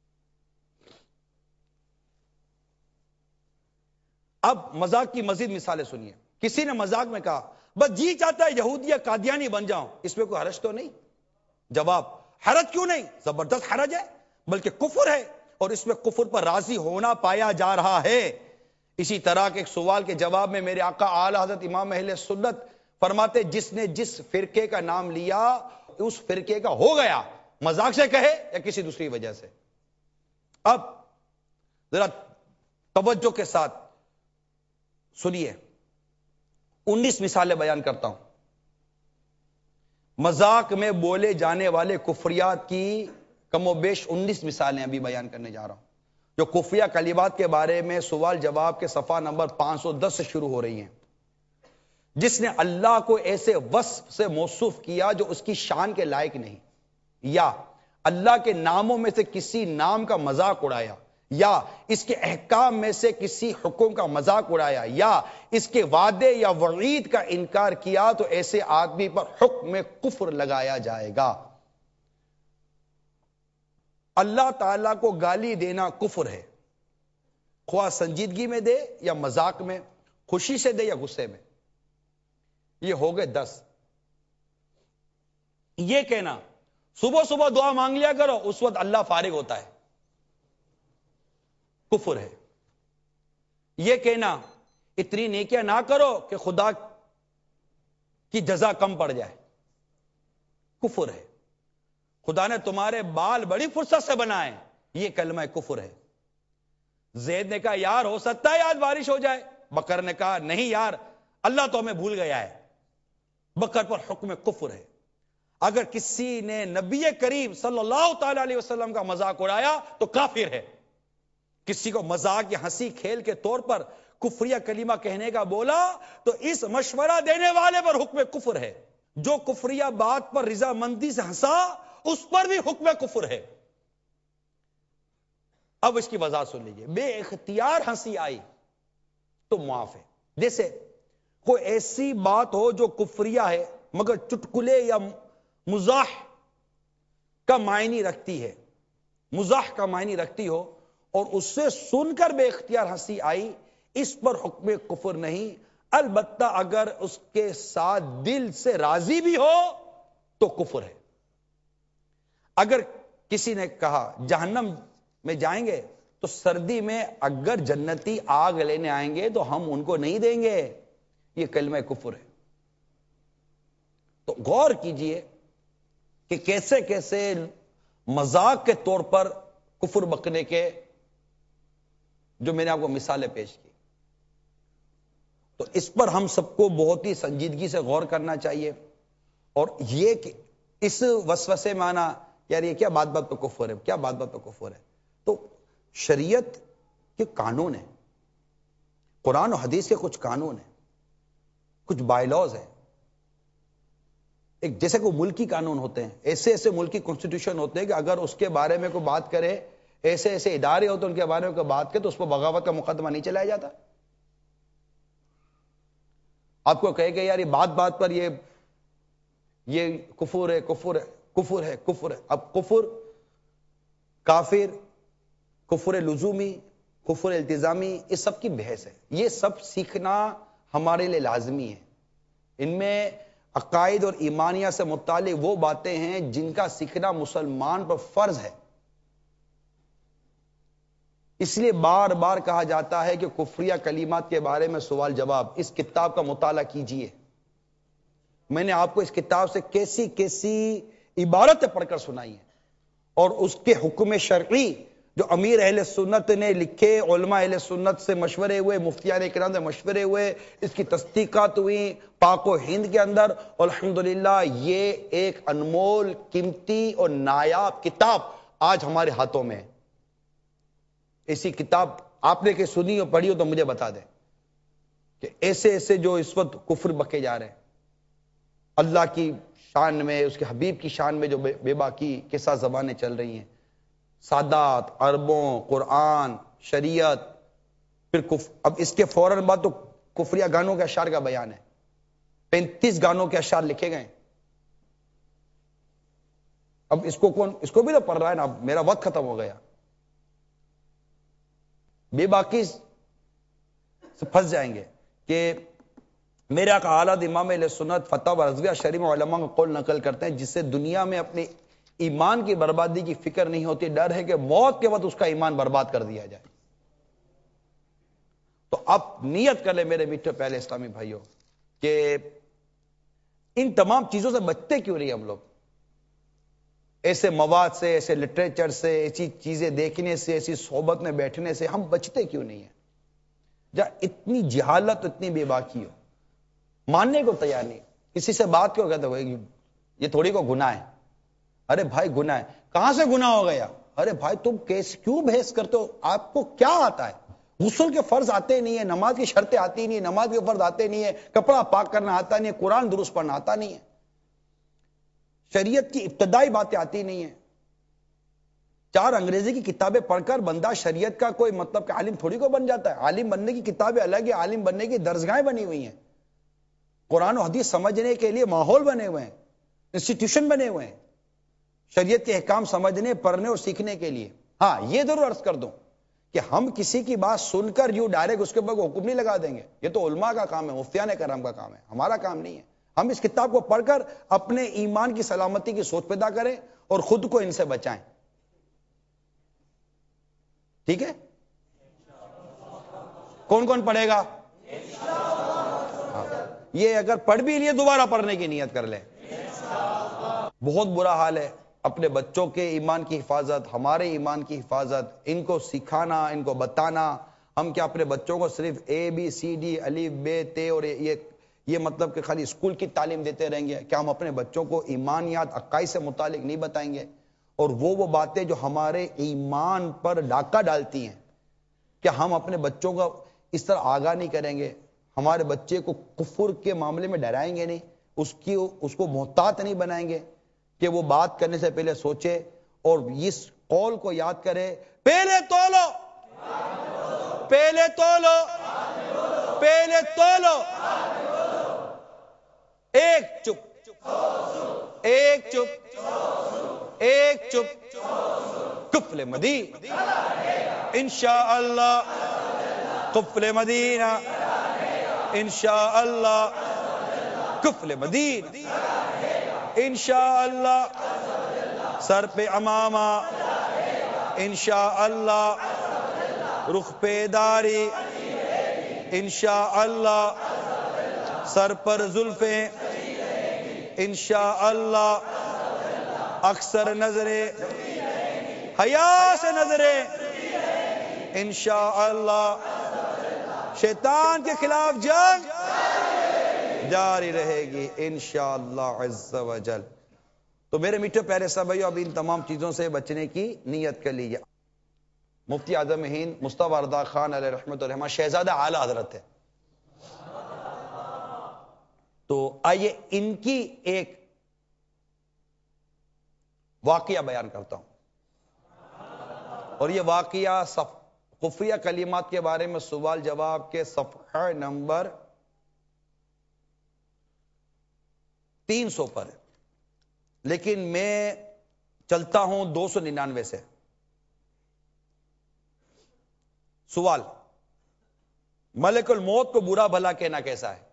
اب مذاق کی مزید مثالیں سنیے۔ کسی نے مذاق میں کہا بس جی چاہتا ہے یہودی یا قادیانی بن جاؤں، اس میں کوئی حرج تو نہیں؟ جواب حرج کیوں نہیں، زبردست حرج ہے، بلکہ کفر ہے، اور اس میں کفر پر راضی ہونا پایا جا رہا ہے۔ اسی طرح کے ایک سوال کے جواب میں میرے آقا اعلی حضرت امام اہل سنت فرماتے جس نے جس فرقے کا نام لیا اس فرقے کا ہو گیا، مذاق سے کہے یا کسی دوسری وجہ سے۔ اب ذرا توجہ کے ساتھ سنیے، 19 مثالیں بیان کرتا ہوں۔ مذاق میں بولے جانے والے کفریات کی کم و بیش 19 مثالیں ابھی بیان کرنے جا رہا ہوں، جو کفریہ کلمات کے بارے میں سوال جواب کے صفحہ نمبر 510 سے شروع ہو رہی ہیں۔ جس نے اللہ کو ایسے وصف سے موصوف کیا جو اس کی شان کے لائق نہیں، یا اللہ کے ناموں میں سے کسی نام کا مذاق اڑایا، یا اس کے احکام میں سے کسی حکم کا مذاق اڑایا، یا اس کے وعدے یا وعید کا انکار کیا تو ایسے آدمی پر حکم کفر لگایا جائے گا۔ اللہ تعالیٰ کو گالی دینا کفر ہے، خواہ سنجیدگی میں دے یا مذاق میں، خوشی سے دے یا غصے میں۔ یہ ہو گئے 10۔ یہ کہنا صبح صبح دعا مانگ لیا کرو، اس وقت اللہ فارغ ہوتا ہے، کفر ہے۔ یہ کہنا اتنی نیکیاں نہ کرو کہ خدا کی جزا کم پڑ جائے، کفر ہے۔ خدا نے تمہارے بال بڑی فرصت سے بنائے، یہ کلمہ کفر ہے۔ زید نے کہا یار ہو سکتا ہے آج بارش ہو جائے، بکر نے کہا نہیں یار اللہ تو ہمیں بھول گیا ہے، بکر پر حکم کفر ہے۔ اگر کسی نے نبی کریم صلی اللہ تعالی علیہ وسلم کا مذاق اڑایا تو کافر ہے۔ کسی کو مذاق یا ہنسی کھیل کے طور پر کفریہ کلمہ کہنے کا بولا تو اس مشورہ دینے والے پر حکم کفر ہے۔ جو کفریہ بات پر رضامندی سے ہنسا اس پر بھی حکم کفر ہے۔ اب اس کی وضاحت سن لیجیے۔ بے اختیار ہنسی آئی تو معاف ہے، جیسے کوئی ایسی بات ہو جو کفریہ ہے مگر چٹکلے یا مزاح کا معنی رکھتی ہے، مزاح کا معنی رکھتی ہو اور اس سے سن کر بے اختیار ہنسی آئی، اس پر حکم کفر نہیں، البتہ اگر اس کے ساتھ دل سے راضی بھی ہو تو کفر ہے۔ اگر کسی نے کہا جہنم میں جائیں گے تو سردی میں اگر جنتی آگ لینے آئیں گے تو ہم ان کو نہیں دیں گے، یہ کلمہ کفر ہے۔ تو غور کیجئے کہ کیسے کیسے مذاق کے طور پر کفر بکنے کے جو میں نے آپ کو مثالیں پیش کی، تو اس پر ہم سب کو بہت ہی سنجیدگی سے غور کرنا چاہیے۔ اور یہ کہ اس وسوسے میں آنا یار یہ کیا بات بات پہ کفر ہے، کیا بات بات پہ کفر ہے، تو شریعت کے قانون ہیں، قرآن و حدیث کے کچھ قانون ہیں، کچھ بائی لاز ہیں۔ ایک جیسے کوئی ملکی قانون ہوتے ہیں، ایسے ایسے ملکی کانسٹیٹیوشن ہوتے ہیں کہ اگر اس کے بارے میں کوئی بات کرے، ایسے ایسے ادارے ہوتے ہیں ان کے بارے میں کوئی بات کرے تو اس پر بغاوت کا مقدمہ نہیں چلایا جاتا۔ آپ کو کہے کہ یار یہ بات بات پر یہ کفر ہے، کفر ہے، کفر ہے، کفر ہے۔ اب کفر، کافر، کفر لزومی، کفر التزامی، اس سب کی بحث ہے۔ یہ سب سیکھنا ہمارے لیے لازمی ہے۔ ان میں عقائد اور ایمانیہ سے متعلق وہ باتیں ہیں جن کا سیکھنا مسلمان پر فرض ہے۔ اس لیے بار بار کہا جاتا ہے کہ کفریہ کلمات کے بارے میں سوال جواب اس کتاب کا مطالعہ کیجئے۔ میں نے آپ کو اس کتاب سے کیسی کیسی عبارتیں پڑھ کر سنائی ہیں، اور اس کے حکم شرعی جو امیر اہل سنت نے لکھے، علماء اہل سنت سے مشورے ہوئے، مفتیان اکرام سے مشورے ہوئے، اس کی تصدیقات ہوئی پاک و ہند کے اندر، اور الحمدللہ یہ ایک انمول، قیمتی اور نایاب کتاب آج ہمارے ہاتھوں میں ہے۔ ایسی کتاب آپ نے کہ سنی اور پڑھی ہو تو مجھے بتا دیں کہ ایسے ایسے جو اس وقت کفر بکے جا رہے ہیں، اللہ کی شان میں، اس کے حبیب کی شان میں جو بے باکی کے ساتھ زبانیں چل رہی ہیں، سادات، عربوں، قرآن، شریعت، پھر اب اس کے فوراً بعد تو کفریہ گانوں کے اشعار کا بیان ہے، 35 گانوں کے اشعار لکھے گئے۔ اب اس کو بھی تو پڑھ رہا ہے نا، اب میرا وقت ختم ہو گیا۔ بے باکی سے پھنس جائیں گے کہ میرے آقا اعلیٰ امام اہل سنت فتح و رضویہ شریف علماء کا قول نقل کرتے ہیں، جس سے دنیا میں اپنے ایمان کی بربادی کی فکر نہیں ہوتی، ڈر ہے کہ موت کے وقت اس کا ایمان برباد کر دیا جائے. تو اب نیت کر لیں میرے میٹھے پہلے اسلامی بھائیوں کہ ان تمام چیزوں سے بچتے کیوں نہیں ہم لوگ؟ ایسے مواد سے، ایسے لٹریچر سے، ایسی چیزیں دیکھنے سے، ایسی صحبت میں بیٹھنے سے ہم بچتے کیوں نہیں ہیں؟ جہاں اتنی جہالت، اتنی بے باکی ہو، ماننے کو تیار نہیں. کسی سے بات کیوں کہتے ہوئے یہ تھوڑی کو گناہ ہے. ارے بھائی گناہ ہے، کہاں سے گناہ ہو گیا؟ ارے بھائی تم کیوں بحث کرتے ہو؟ آپ کو کیا آتا ہے؟ غسل کے فرض آتے نہیں ہے، نماز کی شرطیں آتی نہیں ہے، نماز کے فرض آتے نہیں ہے، کپڑا پاک کرنا آتا نہیں ہے، قرآن درست پڑھنا آتا نہیں ہے، شریعت کی ابتدائی باتیں آتی نہیں ہیں. 4 انگریزی کی کتابیں پڑھ کر بندہ شریعت کا کوئی مطلب کہ عالم تھوڑی کو بن جاتا ہے. عالم بننے کی کتابیں الگ ہے، عالم بننے کی درسگاہیں بنی ہوئی ہیں، قرآن و حدیث سمجھنے کے لیے ماحول بنے ہوئے ہیں، انسٹیٹیوشن بنے ہوئے ہیں شریعت کے احکام سمجھنے، پڑھنے اور سیکھنے کے لیے. ہاں یہ ضرور عرض کر دوں کہ ہم کسی کی بات سن کر یوں ڈائریکٹ اس کے اوپر حکم نہیں لگا دیں گے. یہ تو علماء کا کام ہے، مفتیان کرام کا کام ہے، ہمارا کام نہیں ہے. ہم اس کتاب کو پڑھ کر اپنے ایمان کی سلامتی کی سوچ پیدا کریں اور خود کو ان سے بچائیں. ٹھیک ہے؟ کون کون پڑھے گا؟ یہ اگر پڑھ بھی لیے دوبارہ پڑھنے کی نیت کر لیں. بہت برا حال ہے. اپنے بچوں کے ایمان کی حفاظت، ہمارے ایمان کی حفاظت، ان کو سکھانا، ان کو بتانا. ہم کیا اپنے بچوں کو صرف ABCD الف ب ت اور یہ مطلب کہ خالی اسکول کی تعلیم دیتے رہیں گے؟ کیا ہم اپنے بچوں کو ایمانیات، عقائد سے متعلق نہیں بتائیں گے؟ اور وہ باتیں جو ہمارے ایمان پر ڈاکہ ڈالتی ہیں، کیا ہم اپنے بچوں کو اس طرح آگاہ نہیں کریں گے؟ ہمارے بچے کو کفر کے معاملے میں ڈرائیں گے نہیں، اس کو محتاط نہیں بنائیں گے کہ وہ بات کرنے سے پہلے سوچے اور اس قول کو یاد کرے، پہلے تولو، پہلے تولو، پہلے تولو. ایک چپ، ایک چپ، ایک چپ، قفل مدینہ انشاءاللہ، قفل مدینہ انشاءاللہ، قفل مدینہ انشاءاللہ، سر پہ امامہ انشاءاللہ، رخ پہ داڑھی انشاءاللہ، سر پر زلفیں انشاءاللہ، اکثر نظریں، حیا سے نظریں انشاءاللہ، شیطان کے خلاف جنگ جاری رہے گی انشاءاللہ عز و جل. تو میرے میٹھے پیارے صاحب بھائیو، اب ان تمام چیزوں سے بچنے کی نیت کر لیجیے. مفتی اعظم ہند مصطفیٰ رضا خان علیہ رحمۃ الرحمٰ شہزادہ اعلی حضرت ہے. تو آئیے ان کی ایک واقعہ بیان کرتا ہوں، اور یہ واقعہ خفیہ کلمات کے بارے میں سوال جواب کے صفحہ نمبر 300 پر ہے، لیکن میں چلتا ہوں 299 سے. سوال: ملک الموت کو برا بھلا کہنا کیسا ہے؟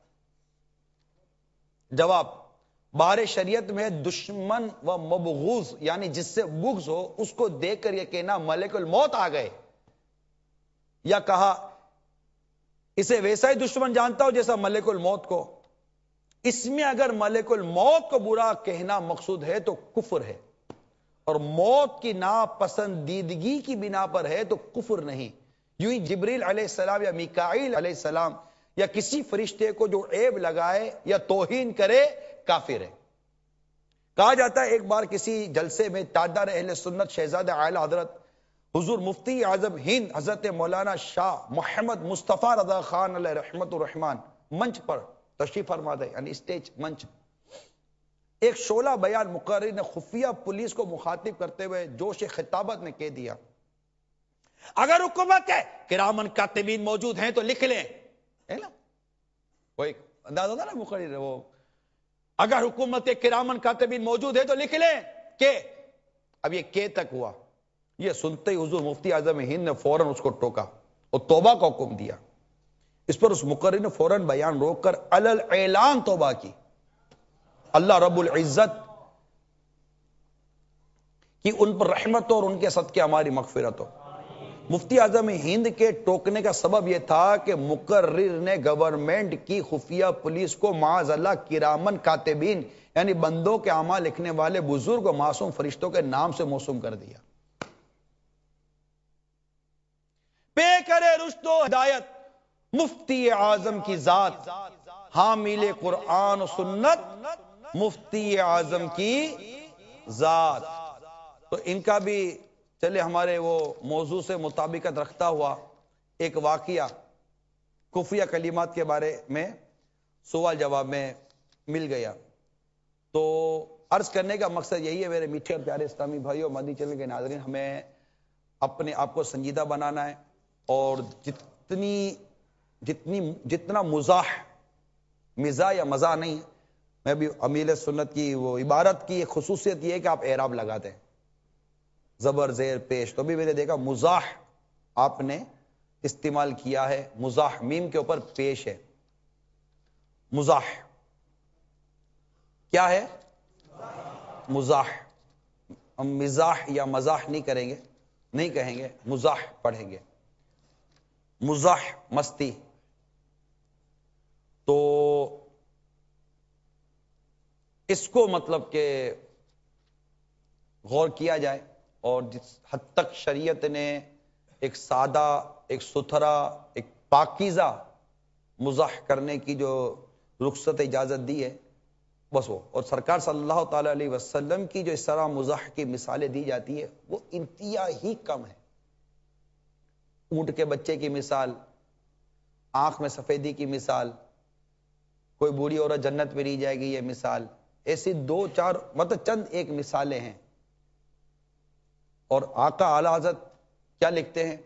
جواب: بار شریعت میں دشمن و مبغوض یعنی جس سے بغض ہو اس کو دیکھ کر یہ کہنا ملک الموت آ گئے، یا کہا اسے ویسا ہی دشمن جانتا ہو جیسا ملک الموت کو. اس میں اگر ملک الموت کو برا کہنا مقصود ہے تو کفر ہے، اور موت کی ناپسندیدگی کی بنا پر ہے تو کفر نہیں. یوں ہی جبریل علیہ السلام یا میکائیل علیہ السلام یا کسی فرشتے کو جو عیب لگائے یا توہین کرے کافر ہے. کہا جاتا ہے ایک بار کسی جلسے میں تاجدار اہل سنت شہزادہ اعلی حضرت حضور مفتی اعظم ہند حضرت مولانا شاہ محمد مصطفیٰ رضا خان علیہ رحمت الرحمان منچ پر تشریف فرما دے، یعنی اسٹیج منچ. ایک شعلہ بیان مقرر نے خفیہ پولیس کو مخاطب کرتے ہوئے جوش خطابت میں کہہ دیا: اگر حکومت کے کرامن کاتبین موجود ہیں تو لکھ لیں. کوئی انداز ہوتا نا مقرر، وہ اگر حکومت کے کرامن کاتبین موجود ہیں تو لکھ لیں کہ. اب یہ کہ تک ہوا، یہ سنتے ہی حضور مفتی اعظم ہند نے فوراً اس کو ٹوکا اور توبہ کا حکم دیا. اس پر اس مقرر نے فوراً بیان روک کر علل اعلان توبہ کی. اللہ رب العزت کہ ان پر رحمت ہو اور ان کے صدقے ہماری مغفرت ہو۔ مفتی اعظم ہند کے ٹوکنے کا سبب یہ تھا کہ مقرر نے گورنمنٹ کی خفیہ پولیس کو معاذ اللہ کرامن کاتبین یعنی بندوں کے اعمال لکھنے والے بزرگ و معصوم فرشتوں کے نام سے موسوم کر دیا۔ پے کرے رشد و ہدایت مفتی اعظم کی ذات، حامل قرآن و سنت مفتی اعظم کی ذات۔ تو ان کا بھی چلے ہمارے وہ موضوع سے مطابقت رکھتا ہوا ایک واقعہ خفیہ کلمات کے بارے میں سوال جواب میں مل گیا۔ تو عرض کرنے کا مقصد یہی ہے میرے میٹھے اور پیارے اسلامی بھائیوں، مدنی چینل کے ناظرین، ہمیں اپنے آپ کو سنجیدہ بنانا ہے اور جتنا مزاح یا مزاح نہیں، میں بھی امیل سنت کی وہ عبارت کی ایک خصوصیت یہ ہے کہ آپ اعراب لگاتے ہیں، زبر زیر پیش۔ تو بھی میں نے دیکھا مزاح آپ نے استعمال کیا ہے، مزاح میم کے اوپر پیش ہے، مزاح کیا ہے؟ مزاح۔ ہم مزاح یا مزاح نہیں کریں گے، نہیں کہیں گے، مزاح پڑھیں گے، مزاح مستی۔ تو اس کو مطلب کہ غور کیا جائے، اور جس حد تک شریعت نے ایک سادہ، ایک ستھرا، ایک پاکیزہ مزاح کرنے کی جو رخصت اجازت دی ہے بس وہ، اور سرکار صلی اللہ تعالی علیہ وسلم کی جو اس طرح مزاح کی مثالیں دی جاتی ہے وہ انتہائی کم ہے۔ اونٹ کے بچے کی مثال، آنکھ میں سفیدی کی مثال، کوئی بوڑھی عورت جنت میں لی جائے گی یہ مثال، ایسی دو چار مطلب چند ایک مثالیں ہیں۔ اور آقا اعلی حضرت کیا لکھتے ہیں؟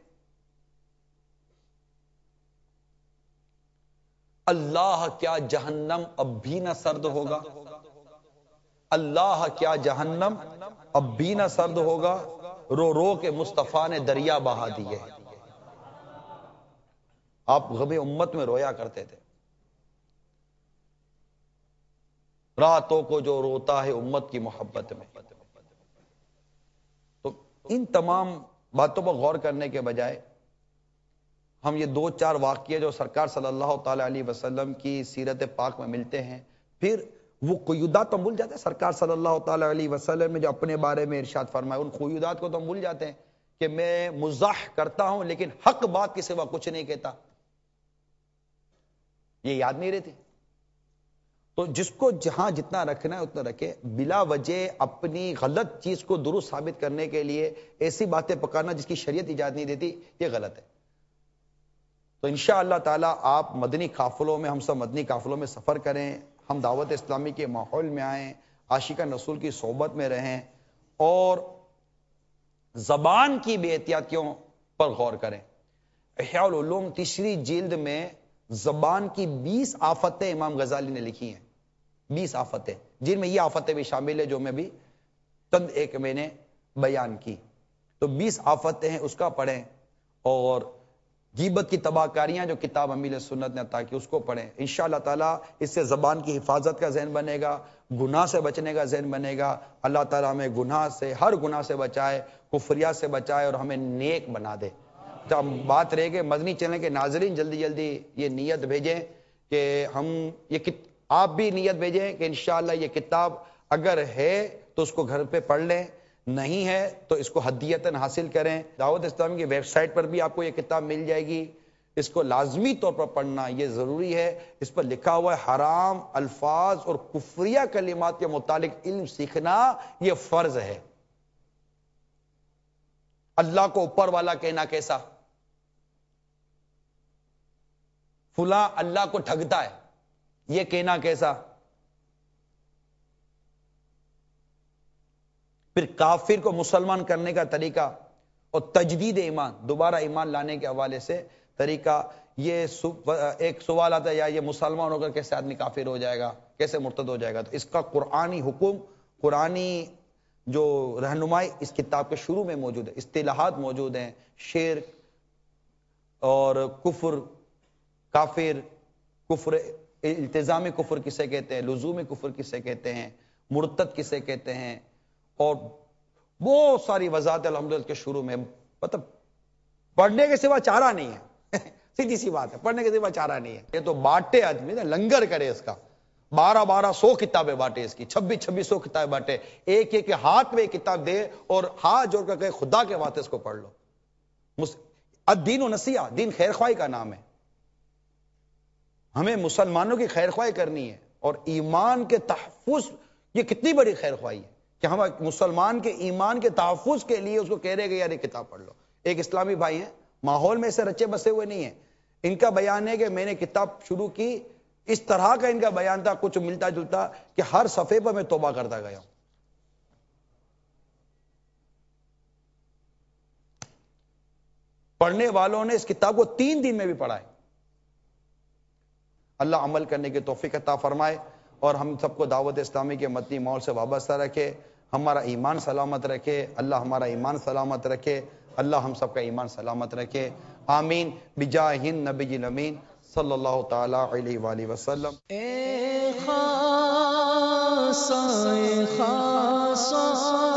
اللہ کیا جہنم اب بھی نہ سرد ہوگا، اللہ کیا جہنم اب بھی نہ سرد ہوگا، رو رو کے مصطفیٰ نے دریا بہا دیے۔ آپ غم امت میں رویا کرتے تھے، راتوں کو جو روتا ہے امت کی محبت میں۔ تو ان تمام باتوں پر غور کرنے کے بجائے ہم یہ دو چار واقعے جو سرکار صلی اللہ تعالی علیہ وسلم کی سیرت پاک میں ملتے ہیں، پھر وہ قیودات تو بھول جاتے ہیں۔ سرکار صلی اللہ تعالی علیہ وسلم نے جو اپنے بارے میں ارشاد فرمایا، ان قیودات کو تو ہم بھول جاتے ہیں کہ میں مزاح کرتا ہوں لیکن حق بات کے سوا کچھ نہیں کہتا، یہ یاد نہیں رہتی۔ تو جس کو جہاں جتنا رکھنا ہے اتنا رکھے، بلا وجہ اپنی غلط چیز کو درست ثابت کرنے کے لیے ایسی باتیں پکانا جس کی شریعت اجازت نہیں دیتی، یہ غلط ہے۔ تو انشاءاللہ تعالی آپ مدنی قافلوں میں، ہم سب مدنی قافلوں میں سفر کریں، ہم دعوت اسلامی کے ماحول میں آئیں، عاشقان رسول کی صحبت میں رہیں، اور زبان کی بے احتیاطیوں پر غور کریں۔ احیاء العلوم تیسری جلد میں زبان کی 20 آفتیں امام غزالی نے لکھی ہیں، 20 آفتیں، جن میں یہ آفتیں بھی شامل ہیں جو میں بھی چند ایک میں نے بیان کی۔ تو 20 آفتیں ہیں، اس کا پڑھیں، اور غیبت کی تباہ کاریاں جو کتاب امیل سنت نے عطا کی اس کو پڑھیں۔ انشاءاللہ تعالیٰ اس سے زبان کی حفاظت کا ذہن بنے گا، گناہ سے بچنے کا ذہن بنے گا۔ اللہ تعالیٰ ہمیں گناہ سے، ہر گناہ سے بچائے، کفریات سے بچائے، اور ہمیں نیک بنا دے۔ جب بات رہے کہ مدنی چینل کے ناظرین جلدی جلدی یہ نیت بھیجیں کہ ہم آپ بھی نیت بھیجیں کہ انشاءاللہ یہ کتاب اگر ہے تو اس کو گھر پہ پڑھ لیں، نہیں ہے تو اس کو ہدیتاً حاصل کریں۔ دعوت اسلامی کی ویب سائٹ پر بھی آپ کو یہ کتاب مل جائے گی، اس کو لازمی طور پر پڑھنا یہ ضروری ہے۔ اس پر لکھا ہوا ہے حرام الفاظ اور کفریہ کلمات کے متعلق علم سیکھنا یہ فرض ہے۔ اللہ کو اوپر والا کہنا کیسا؟ فلاں اللہ کو ٹھگتا ہے، یہ کہنا کیسا؟ پھر کافر کو مسلمان کرنے کا طریقہ اور تجدید ایمان، دوبارہ ایمان لانے کے حوالے سے طریقہ، یہ ایک سوال آتا ہے یا یہ مسلمان ہو کر کیسے آدمی کافر ہو جائے گا، کیسے مرتد ہو جائے گا؟ تو اس کا قرآنی حکم، قرآنی جو رہنمائی اس کتاب کے شروع میں موجود ہے، اصطلاحات موجود ہیں، شرک اور کفر، کافر، کفر، التزامی کفر کسے کہتے ہیں، لزومی کفر کسے کہتے ہیں، مرتد کسے کہتے ہیں، اور بہت ساری وضاحت الحمدللہ کے شروع میں، مطلب پڑھنے کے سوا چارہ نہیں ہے سیدھی سی بات ہے، پڑھنے کے سوا چارہ نہیں ہے. یہ تو بانٹے آدمی نا، لنگر کرے اس کا. 1200 کتابیں بانٹے اس کی، 2600 کتابیں بانٹے، ایک ایک ہاتھ میں ایک کتاب دے اور ہاتھ جوڑ کر کہ خدا کے واسطے اس کو پڑھ لو. الدین و نصیحہ، دین خیر خواہی کا نام ہے. ہمیں مسلمانوں کی خیر خواہی کرنی ہے اور ایمان کے تحفظ. یہ کتنی بڑی خیر خواہی ہے کہ ہم مسلمان کے ایمان کے تحفظ کے لیے اس کو کہہ رہے کہ یار یہ کتاب پڑھ لو. ایک اسلامی بھائی ہیں، ماحول میں سے رچے بسے ہوئے نہیں ہیں. ان کا بیان ہے کہ میں نے کتاب شروع کی، اس طرح کا ان کا بیان تھا، کچھ ملتا جلتا، کہ ہر صفحے پر میں توبہ کرتا گیا ہوں. پڑھنے والوں نے اس کتاب کو 3 دن میں بھی پڑھا ہے. اللہ عمل کرنے کی توفیق عطا فرمائے اور ہم سب کو دعوت اسلامی کے مدنی ماحول سے وابستہ رکھے، ہمارا ایمان سلامت رکھے. اللہ ہمارا ایمان سلامت رکھے، اللہ ہم سب کا ایمان سلامت رکھے. آمین بجاہ النبی الامین صلی اللہ تعالی علیہ وآلہ وسلم. اے خاصا